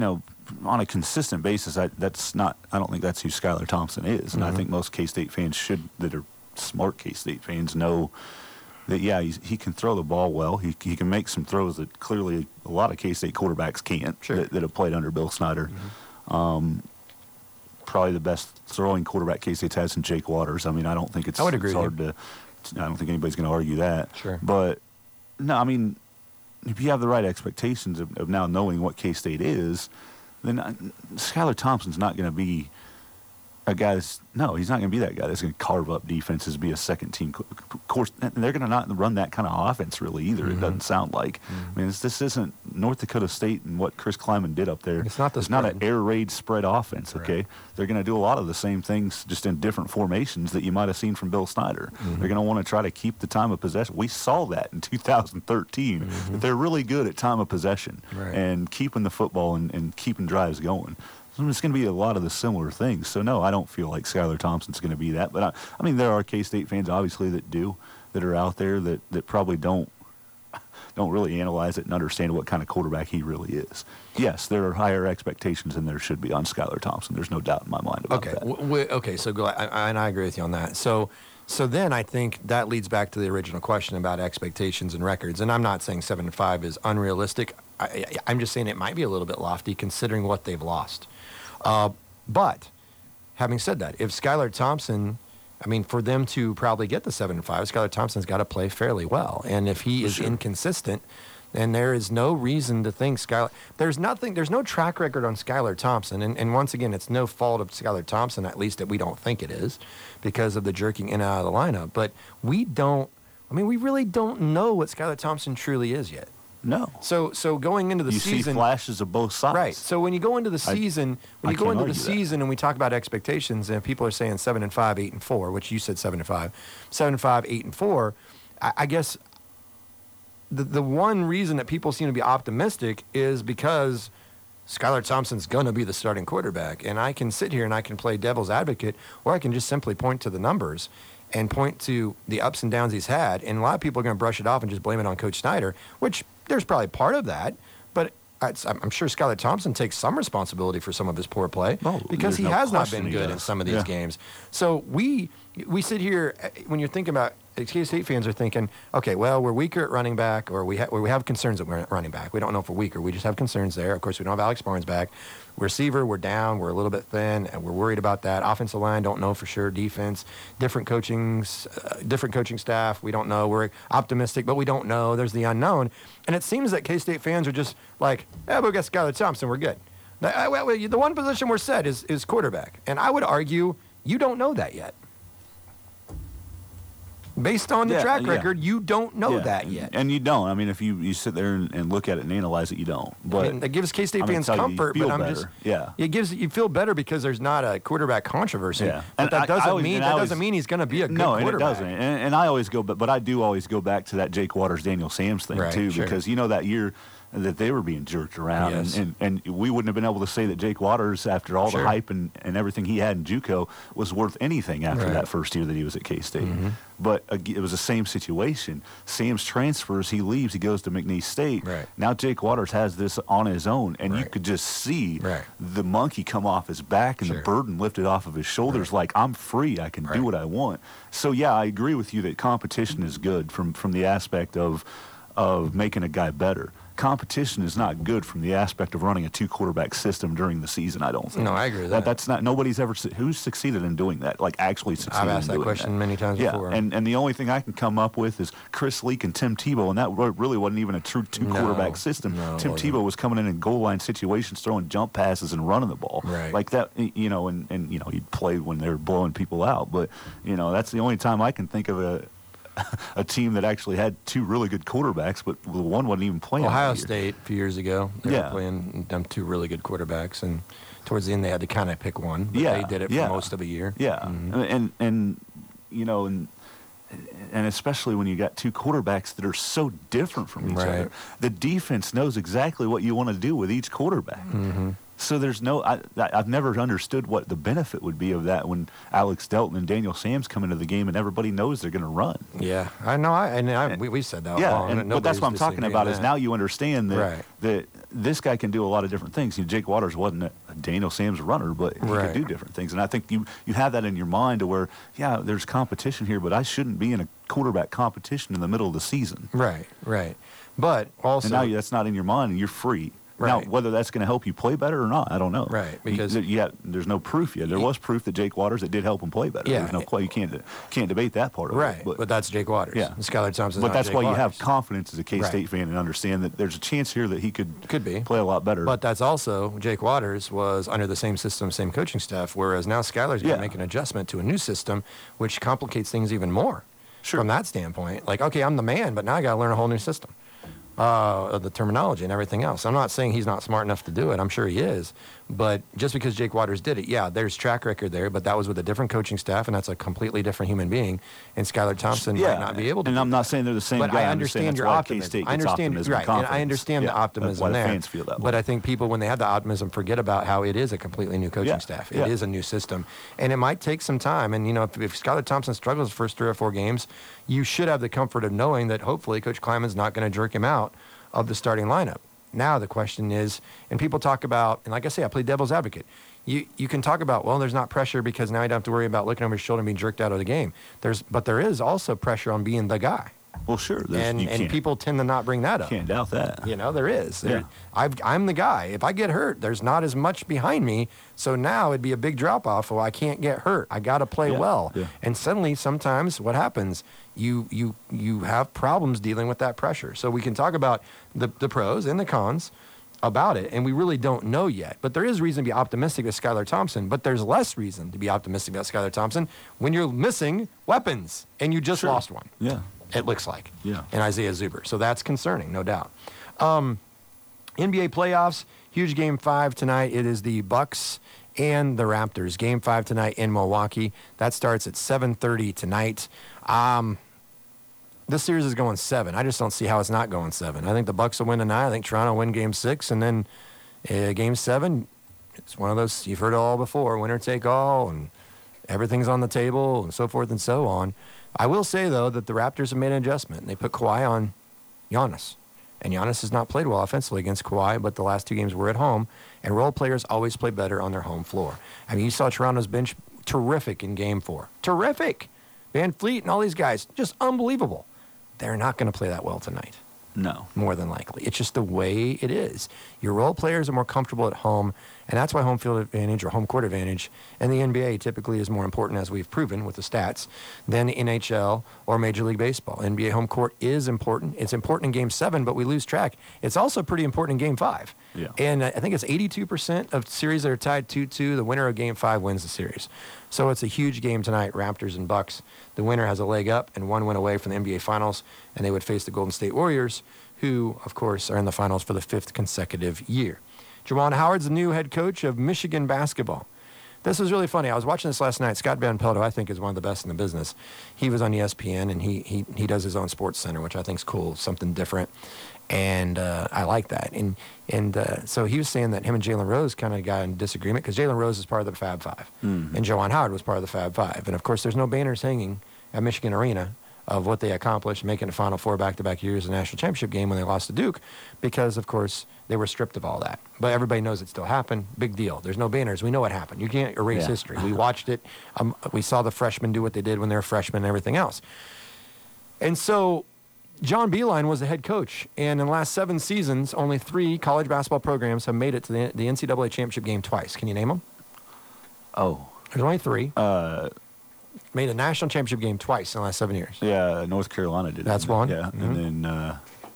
on a consistent basis, I don't think that's who Skylar Thompson is, and I think most K-State fans that are smart K-State fans know that, he can throw the ball well. He can make some throws that clearly a lot of K-State quarterbacks can't that have played under Bill Snyder. Probably the best throwing quarterback K-State's had since Jake Waters. I mean, I don't think it's hard to – I don't think anybody's going to argue that. Sure. But, no, I mean, if you have the right expectations of now knowing what K-State is, then Skylar Thompson's not going to be – a guy he's not going to be that guy that's going to carve up defenses, be a second team. Of course, they're going to not run that kind of offense really either. It doesn't sound like. I mean, this isn't North Dakota State and what Chris Kleiman did up there. It's not an air raid spread offense. Okay, right. They're going to do a lot of the same things, just in different formations that you might have seen from Bill Snyder. They're going to want to try to keep the time of possession. We saw that in 2013. That they're really good at time of possession and keeping the football and keeping drives going. It's going to be a lot of the similar things. So, no, I don't feel like Skylar Thompson's going to be that. But, I mean, there are K-State fans, obviously, that are out there that probably don't really analyze it and understand what kind of quarterback he really is. Yes, there are higher expectations than there should be on Skylar Thompson. There's no doubt in my mind about that. Okay, so and I agree with you on that. So then I think that leads back to the original question about expectations and records. And I'm not saying 7-5 is unrealistic. I'm just saying it might be a little bit lofty considering what they've lost. But having said that, if Skylar Thompson, I mean, for them to probably get the 7-5, Skylar Thompson's got to play fairly well. And if he is inconsistent, And there is no reason to think there's no track record on Skylar Thompson. And once again, it's no fault of Skylar Thompson, at least that we don't think it is, because of the jerking in and out of the lineup. But we really don't know what Skylar Thompson truly is yet. No. So going into the season, you see flashes of both sides. Right. So when you go into the season, and we talk about expectations, and people are saying 7-5, 8-4, which you said 7-5, 7-5, 8-4. I guess the one reason that people seem to be optimistic is because Skylar Thompson's going to be the starting quarterback, and I can sit here and I can play devil's advocate, or I can just simply point to the numbers and point to the ups and downs he's had, and a lot of people are going to brush it off and just blame it on Coach Snyder, which there's probably part of that, but I'm sure Skylar Thompson takes some responsibility for some of his poor play because he has not been good in some of these games. So we sit here, when you're thinking about, K-State fans are thinking, okay, well, we're weaker at running back, or we have concerns at running back. We don't know if we're weaker. We just have concerns there. Of course, we don't have Alex Barnes back. Receiver, we're down. We're a little bit thin, and we're worried about that. Offensive line, don't know for sure. Defense, different coaching staff. We don't know. We're optimistic, but we don't know. There's the unknown. And it seems that K-State fans are just like, we got Skylar Thompson. We're good. The one position we're set is quarterback. And I would argue you don't know that yet. Based on the track record, you don't know that yet. And you don't. I mean, if you sit there and look at it and analyze it, you don't. But it gives K-State fans comfort, but you feel better because there's not a quarterback controversy. Yeah. But that doesn't mean he's going to be a good quarterback. No, it doesn't. And I always but I do always go back to that Jake Waters, Daniel Sams thing, too, because that year that they were being jerked around. Yes. And we wouldn't have been able to say that Jake Waters, after all the hype and everything he had in JUCO, was worth anything after that first year that he was at K-State. Mm-hmm. But it was the same situation. Sam's transfers, he leaves, he goes to McNeese State. Right. Now Jake Waters has this on his own, and you could just see the monkey come off his back and the burden lifted off of his shoulders like, I'm free, I can do what I want. So, yeah, I agree with you that competition is good from the aspect of making a guy better. Competition is not good from the aspect of running a two-quarterback system during the season, I don't think. No, I agree with that. That's not, nobody's ever, who's succeeded in doing that, like actually succeeded in doing that. I've asked that question many times before. And the only thing I can come up with is Chris Leak and Tim Tebow, and that really wasn't even a true two-quarterback system. No, Tim Tebow was coming in goal line situations, throwing jump passes and running the ball. Right. Like that, and he'd play when they were blowing people out. But, that's the only time I can think of a team that actually had two really good quarterbacks, but one wasn't even playing. Ohio State a few years ago, they were playing them two really good quarterbacks, and towards the end they had to kind of pick one. But they did it for most of a year. Yeah, and especially when you got two quarterbacks that are so different from each other, the defense knows exactly what you want to do with each quarterback. Mm-hmm. So there's I've never understood what the benefit would be of that when Alex Delton and Daniel Sams come into the game and everybody knows they're going to run. Yeah, I know. We said that. Yeah, but that's what I'm talking about is now you understand that this guy can do a lot of different things. Jake Waters wasn't a Daniel Sams runner, but he could do different things. And I think you have that in your mind to where, there's competition here, but I shouldn't be in a quarterback competition in the middle of the season. Right. But also, and now that's not in your mind, and you're free. Right. Now, whether that's going to help you play better or not, I don't know. Right, because there's no proof yet. There was proof that Jake Waters that did help him play better. Yeah, there's no play. You can't debate that part of it. Right, but that's Jake Waters. Yeah, Skylar Thompson. But that's Jake why Waters. You have confidence as a K-State fan and understand that there's a chance here that he could play a lot better. But that's also Jake Waters was under the same system, same coaching staff, whereas now Skylar's got to make an adjustment to a new system, which complicates things even more. Sure. From that standpoint, like, okay, I'm the man, but now I got to learn a whole new system. The terminology and everything else. I'm not saying he's not smart enough to do it. I'm sure he is. But just because Jake Waters did it, there's track record there, but that was with a different coaching staff, and that's a completely different human being. And Skylar Thompson might not be able to. And I'm not saying they're the same guy. But I understand your optimism. I understand the optimism there. Fans feel that way. But I think people, when they have the optimism, forget about how it is a completely new coaching staff. It is a new system. And it might take some time. And, if Skylar Thompson struggles the first 3 or 4 games, you should have the comfort of knowing that hopefully Coach Kleiman's not going to jerk him out of the starting lineup. Now the question is, and people talk about, and like I say, I play devil's advocate. You can talk about, well, there's not pressure because now you don't have to worry about looking over his shoulder and being jerked out of the game. But there is also pressure on being the guy. Well, sure. And people tend to not bring that up. Can't doubt that. There is. I'm the guy. If I get hurt, there's not as much behind me. So now it'd be a big drop-off. Well, I can't get hurt. I got to play well. Yeah. And suddenly, sometimes what happens, you have problems dealing with that pressure. So we can talk about the pros and the cons about it, and we really don't know yet. But there is reason to be optimistic with Skylar Thompson, but there's less reason to be optimistic about Skylar Thompson when you're missing weapons, and you just lost one. Yeah. It looks like. Yeah. And Isaiah Zuber. So that's concerning, no doubt. NBA playoffs, huge Game 5 tonight. It is the Bucks and the Raptors. Game 5 tonight in Milwaukee. That starts at 7:30 tonight. This series is going 7. I just don't see how it's not going 7. I think the Bucks will win tonight. I think Toronto will win Game 6. And then Game 7, it's one of those, you've heard it all before, winner take all, and everything's on the table, and so forth and so on. I will say, though, that the Raptors have made an adjustment. They put Kawhi on Giannis. And Giannis has not played well offensively against Kawhi, but the last 2 games were at home. And role players always play better on their home floor. I mean, you saw Toronto's bench terrific in Game 4. Terrific. Van Fleet and all these guys, just unbelievable. They're not going to play that well tonight. No. More than likely. It's just the way it is. Your role players are more comfortable at home, and that's why home field advantage or home court advantage in the NBA typically is more important, as we've proven with the stats, than NHL or Major League Baseball. NBA home court is important. It's important in Game 7, but we lose track. It's also pretty important in Game 5. Yeah. And I think it's 82% of series that are tied 2-2. The winner of Game 5 wins the series. So it's a huge game tonight, Raptors and Bucks. The winner has a leg up and 1 win away from the NBA Finals, and they would face the Golden State Warriors, who, of course, are in the finals for the 5th consecutive year. Juwan Howard's the new head coach of Michigan basketball. This was really funny. I was watching this last night. Scott Van Pelt, who I think is one of the best in the business, he was on ESPN, and he does his own sports center, which I think is cool, something different. And I like that. And so he was saying that him and Jalen Rose kind of got in disagreement because Jalen Rose is part of the Fab Five. Mm-hmm. And Juwan Howard was part of the Fab Five. And, of course, there's no banners hanging at Michigan Arena of what they accomplished, making the Final Four back-to-back years, the national championship game when they lost to Duke, because, of course, they were stripped of all that. But everybody knows it still happened. Big deal. There's no banners. We know what happened. You can't erase history. We watched it. We saw the freshmen do what they did when they were freshmen and everything else. And so John Beilein was the head coach, and in the last 7 seasons, only 3 college basketball programs have made it to the NCAA championship game twice. Can you name them? Oh. There's only 3. Made a national championship game twice in the last 7 years. Yeah, North Carolina did. That's one. Yeah, Mm-hmm. and then,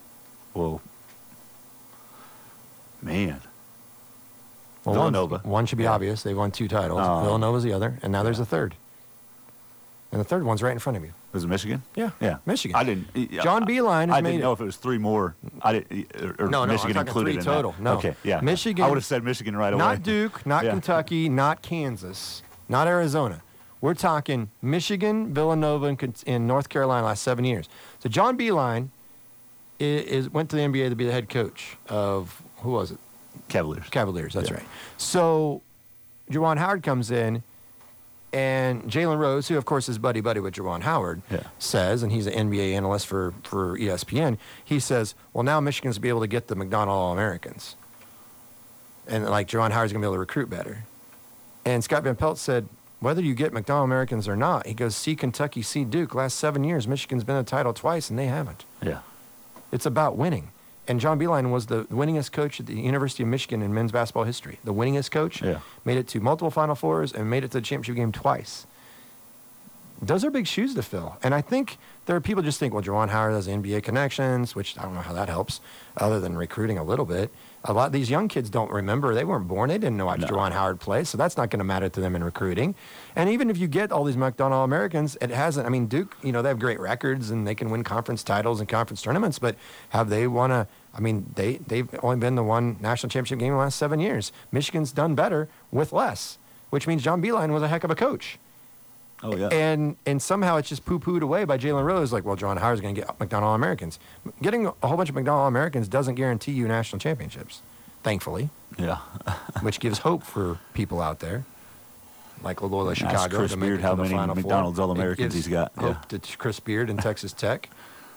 man. Well, Villanova. One should be obvious. They won 2 titles. Villanova's the other, and now there's a third. And the third one's right in front of you. Was it Michigan? Yeah. Yeah. Michigan. I didn't. John Beilein has I made didn't know if it was 3 more. I didn't. Or No, Michigan I'm talking included 3 in total. that. No. Okay. Yeah. Michigan. I would have said Michigan right away. Not Duke, not Kentucky, not Kansas, not Arizona. We're talking Michigan, Villanova, and North Carolina last 7 years. So John Beilein went to the NBA to be the head coach of, who was it? Cavaliers, that's right. So Juwan Howard comes in, and Jalen Rose, who of course is buddy with Juwan Howard, says, and he's an NBA analyst for ESPN, he says, well, now Michigan's going to be able to get the McDonald All-Americans. And like Juwan Howard's going to be able to recruit better. And Scott Van Pelt said, whether you get McDonald Americans or not, he goes, see Kentucky, see Duke. Last 7 years, Michigan's been a title twice, and they haven't. Yeah. It's about winning. And John Beilein was the winningest coach at the University of Michigan in men's basketball history. The winningest coach. Yeah. Made it to multiple Final Fours and made it to the championship game twice. Those are big shoes to fill. And I think there are people just think, well, Juwan Howard has NBA connections, which I don't know how that helps, other than recruiting a little bit. A lot of these young kids don't remember. They weren't born. They didn't know how Juwan Howard plays, so that's not going to matter to them in recruiting. And even if you get all these McDonald All-Americans, it hasn't. I mean, Duke, they have great records, and they can win conference titles and conference tournaments, but have they won a – I mean, they've only been the one national championship game in the last 7 years. Michigan's done better with less, which means John Beilein was a heck of a coach. Oh, yeah. And somehow it's just poo-pooed away by Jalen Rose, like, well, Juwan Howard's going to get McDonald All-Americans. Getting a whole bunch of McDonald All-Americans doesn't guarantee you national championships, thankfully. Yeah. Which gives hope for people out there, like Loyola Chicago. Ask Chris Beard how many McDonald's All-Americans he's got. Hope to Chris Beard in Texas Tech.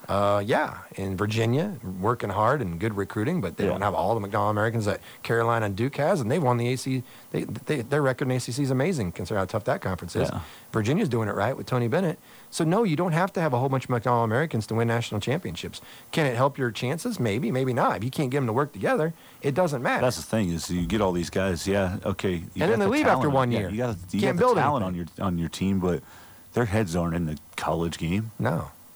In Virginia, working hard and good recruiting, but they don't have all the McDonald Americans that Carolina and Duke has, and they won the ACC. Their record in the ACC is amazing, considering how tough that conference is. Yeah. Virginia's doing it right with Tony Bennett. So, no, you don't have to have a whole bunch of McDonald Americans to win national championships. Can it help your chances? Maybe, maybe not. If you can't get them to work together, it doesn't matter. That's the thing is you get all these guys, okay. And then they leave after 1 year. You got the talent on your team, but their heads aren't in the college game. No.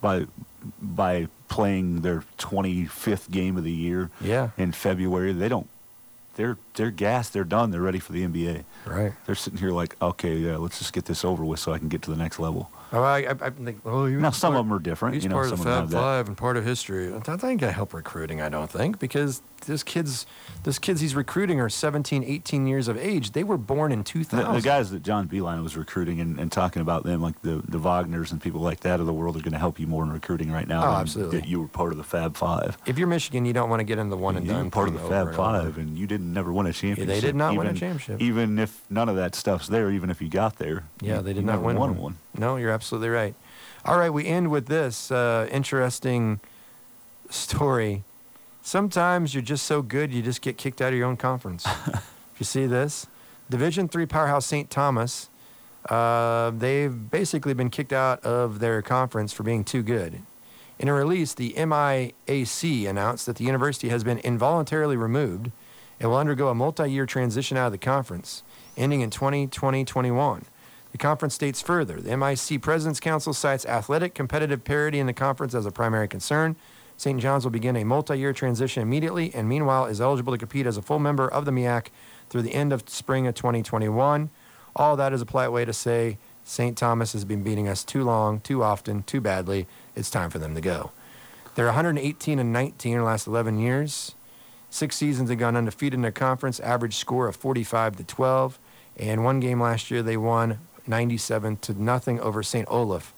by playing their 25th game of the year in February. They're gassed. They're done. They're ready for the NBA. Right. They're sitting here like, okay, yeah, let's just get this over with so I can get to the next level. I think, now some of them are different. He's part of the Fab Five and part of history. That ain't gonna help recruiting, I don't think, because those kids he's recruiting are 17, 18 years of age. They were born in 2000. The guys that John Beeline was recruiting and talking about them, like the Wagners and people like that of the world, are going to help you more in recruiting right now. Oh, absolutely. That you were part of the Fab Five. If you're Michigan, you don't want to get in the one and done. You were part of the Fab Five, and you didn't never win a championship. They did not win a championship. Even if none of that stuff's there, even if you got there. Yeah, they did not win one. No, you're absolutely right. All right, we end with this interesting story. Sometimes you're just so good you just get kicked out of your own conference. You see this? Division III powerhouse St. Thomas, they've basically been kicked out of their conference for being too good. In a release, the MIAC announced that the university has been involuntarily removed and will undergo a multi-year transition out of the conference, ending in 2020-21. The conference states further, the MIC President's Council cites athletic competitive parity in the conference as a primary concern. St. John's will begin a multi-year transition immediately and meanwhile is eligible to compete as a full member of the MEAC through the end of spring of 2021. All that is a polite way to say St. Thomas has been beating us too long, too often, too badly. It's time for them to go. They're 118-19 in the last 11 years. 6 seasons have gone undefeated in their conference, average score of 45-12. And one game last year they won 97-0 over St. Olaf.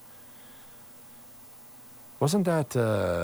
Wasn't that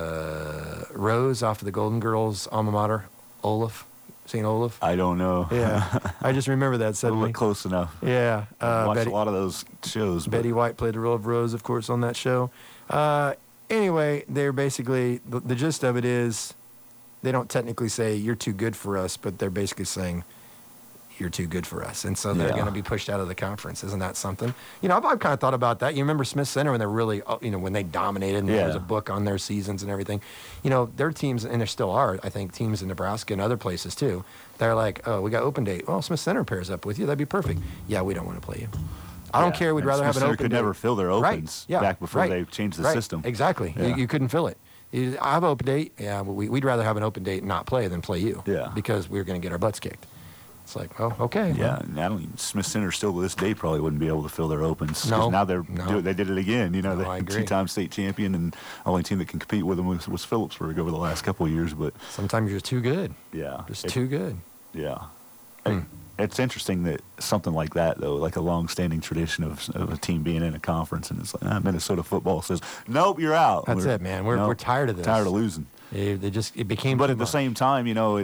Rose off of the Golden Girls alma mater? Olaf? St. Olaf? I don't know. Yeah. I just remember that suddenly. A little close enough. Yeah. I watched a lot of those shows. Betty White played the role of Rose, of course, on that show. Anyway, they're basically, the gist of it is, they don't technically say, you're too good for us, but they're basically saying, you're too good for us. And so they're going to be pushed out of the conference. Isn't that something? You know, I've kind of thought about that. You remember Smith Center when they're really, when they dominated and there was a book on their seasons and everything. You know, their teams, and there still are, I think, teams in Nebraska and other places too. They're like, oh, we got open date. Oh, Smith Center pairs up with you. That'd be perfect. Yeah, we don't want to play you. I don't care. We'd rather have an open date. Could never fill their opens back before they changed the system. Exactly. Yeah. You couldn't fill it. I have an open date. Yeah, but we'd rather have an open date and not play than play you. Yeah. Because we're going to get our butts kicked. It's like, oh, okay. Yeah, and I don't even, Smith Center still to this day probably wouldn't be able to fill their opens. No. Now they did it again. You know, I the agree. 2-time state champion, and the only team that can compete with them was Phillipsburg over the last couple of years. But sometimes you're too good. Yeah. Just too good. Yeah. It's interesting that something like that, though, like a long-standing tradition of a team being in a conference, and it's like Minnesota football says, nope, you're out. That's it, man. We're tired of this. Tired of losing. It became. But at the same time, you know,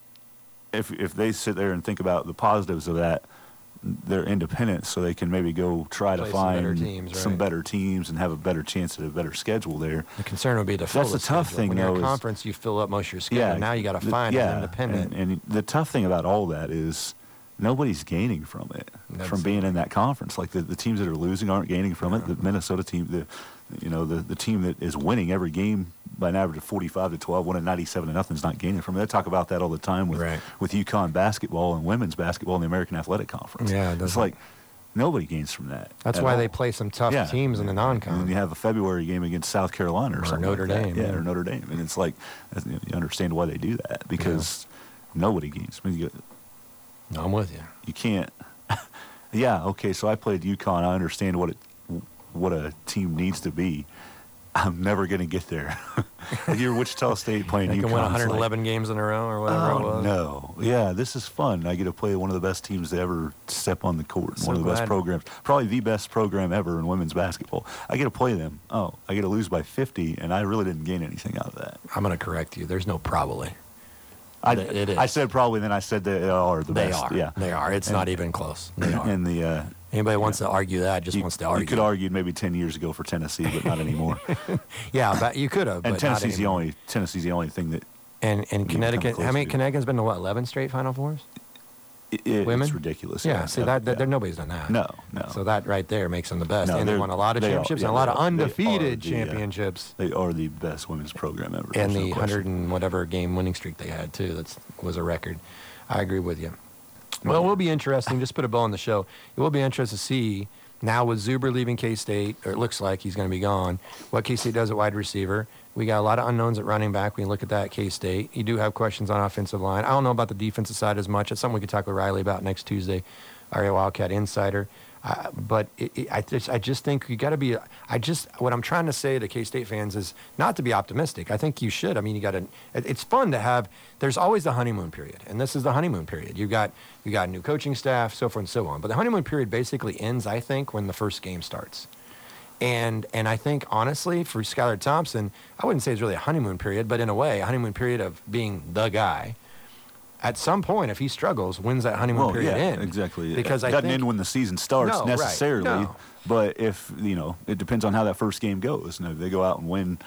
if they sit there and think about the positives of that, they're independent, so they can maybe go try to find some better teams and have a better chance at a better schedule there. The concern would be to fill That's the tough thing, when though. you're in a conference, you fill up most of your schedule. Yeah, now you got to find an independent. And the tough thing about all that is nobody's gaining from it, from being in that conference. Like the teams that are losing aren't gaining from it. The Minnesota team, the team that is winning every game by an average of 45-12, winning 97-0 is not gaining from it. They talk about that all the time with UConn basketball and women's basketball in the American Athletic Conference. Yeah, it's like nobody gains from that. That's why they play some tough teams in the non-con. And you have a February game against South Carolina or something Notre Dame. or Notre Dame. And it's like, you understand why they do that, because nobody gains. I mean, I'm with you. You can't. Okay, so I played UConn. I understand what a team needs to be. I'm never going to get there. You're Wichita State playing UConn. They can win 111 games in a row or whatever it was. No. Yeah, this is fun. I get to play one of the best teams to ever step on the court. One of the best programs. Probably the best program ever in women's basketball. I get to play them. I get to lose by 50, and I really didn't gain anything out of that. I'm going to correct you. There's no probably. It is. I said probably, then I said they are the best. They are. Yeah. They are. It's not even close. They are. And the anybody wants to argue that just wants to argue. You could argue maybe 10 years ago for Tennessee, but not anymore. Yeah, but you could have. And Tennessee's the only thing that. And Connecticut. How many? Connecticut's been to what? 11 straight Final Fours. Women? It's ridiculous. Yeah. See nobody's done that. No. So that right there makes them the best. No, and they won a lot of championships and a lot of undefeated championships. They are the best women's program ever. And the 100 and whatever game winning streak they had too. That was a record. I agree with you. Well, it will be interesting. Just put a bow on the show. It will be interesting to see Now with Zuber leaving K-State, or it looks like he's going to be gone, what K-State does at wide receiver, we got a lot of unknowns at running back. We can look at that at K-State. You do have questions on offensive line. I don't know about the defensive side as much. It's something we could talk with Riley about next Tuesday, our Wildcat Insider. But I just think you got to be. What I'm trying to say to K-State fans is not to be optimistic. I think you should. I mean, you got to. It's fun to have. There's always the honeymoon period, and this is the honeymoon period. You got new coaching staff, so forth and so on. But the honeymoon period basically ends, I think, when the first game starts. And I think honestly, for Skylar Thompson, I wouldn't say it's really a honeymoon period, but in a way, a honeymoon period of being the guy. At some point, if he struggles, when's that honeymoon period end? Exactly. Because it doesn't end when the season starts necessarily. Right. No. But if, it depends on how that first game goes. If they go out and win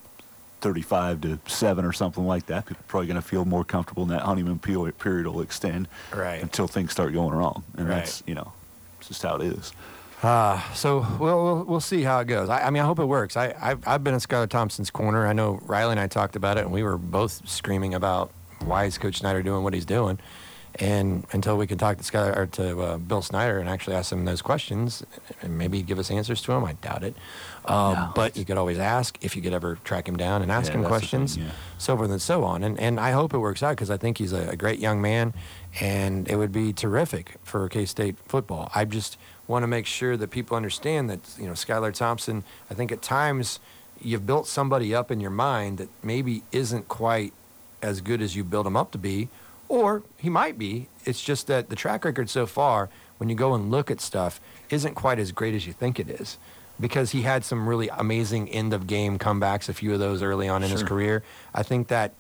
35-7 or something like that, people are probably going to feel more comfortable, and that honeymoon period will extend until things start going wrong. And that's, it's just how it is. So we'll see how it goes. I mean, I hope it works. I've been in Skylar Thompson's corner. I know Riley and I talked about it, and we were both screaming about why is Coach Snyder doing what he's doing? And until we can talk to Skylar or to Bill Snyder and actually ask him those questions, and maybe he'd give us answers to them. I doubt it. But you could always ask if you could ever track him down and ask him questions, so forth and so on. And I hope it works out because I think he's a great young man, and it would be terrific for K-State football. I just want to make sure that people understand that Skylar Thompson. I think at times you've built somebody up in your mind that maybe isn't quite as good as you build him up to be, or he might be. It's just that the track record so far, when you go and look at stuff, isn't quite as great as you think it is, because he had some really amazing end-of-game comebacks, a few of those early on in his career. I think that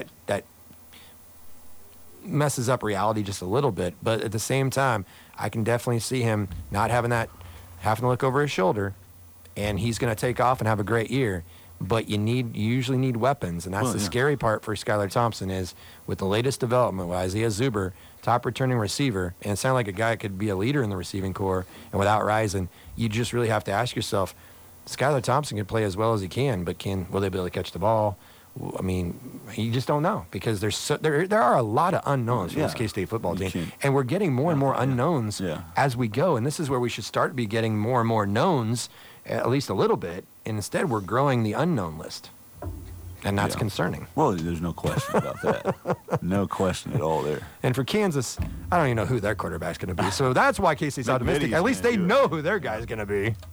messes up reality just a little bit, but at the same time, I can definitely see him not having to look over his shoulder, and he's going to take off and have a great year. But you usually need weapons, and that's the scary part for Skylar Thompson is with the latest development with Isaiah Zuber, top returning receiver, and it sounded like a guy that could be a leader in the receiving corps, and without Rison, you just really have to ask yourself, Skylar Thompson can play as well as he can, but will they be able to catch the ball? I mean, you just don't know because there are a lot of unknowns for this K-State football team, and we're getting more and more unknowns as we go, and this is where we should start to be getting more and more knowns, at least a little bit, and instead we're growing the unknown list, and that's concerning. Well, there's no question about that. No question at all there. And for Kansas, I don't even know who their quarterback's going to be, so that's why K-State's optimistic. At least they know who their guy's going to be.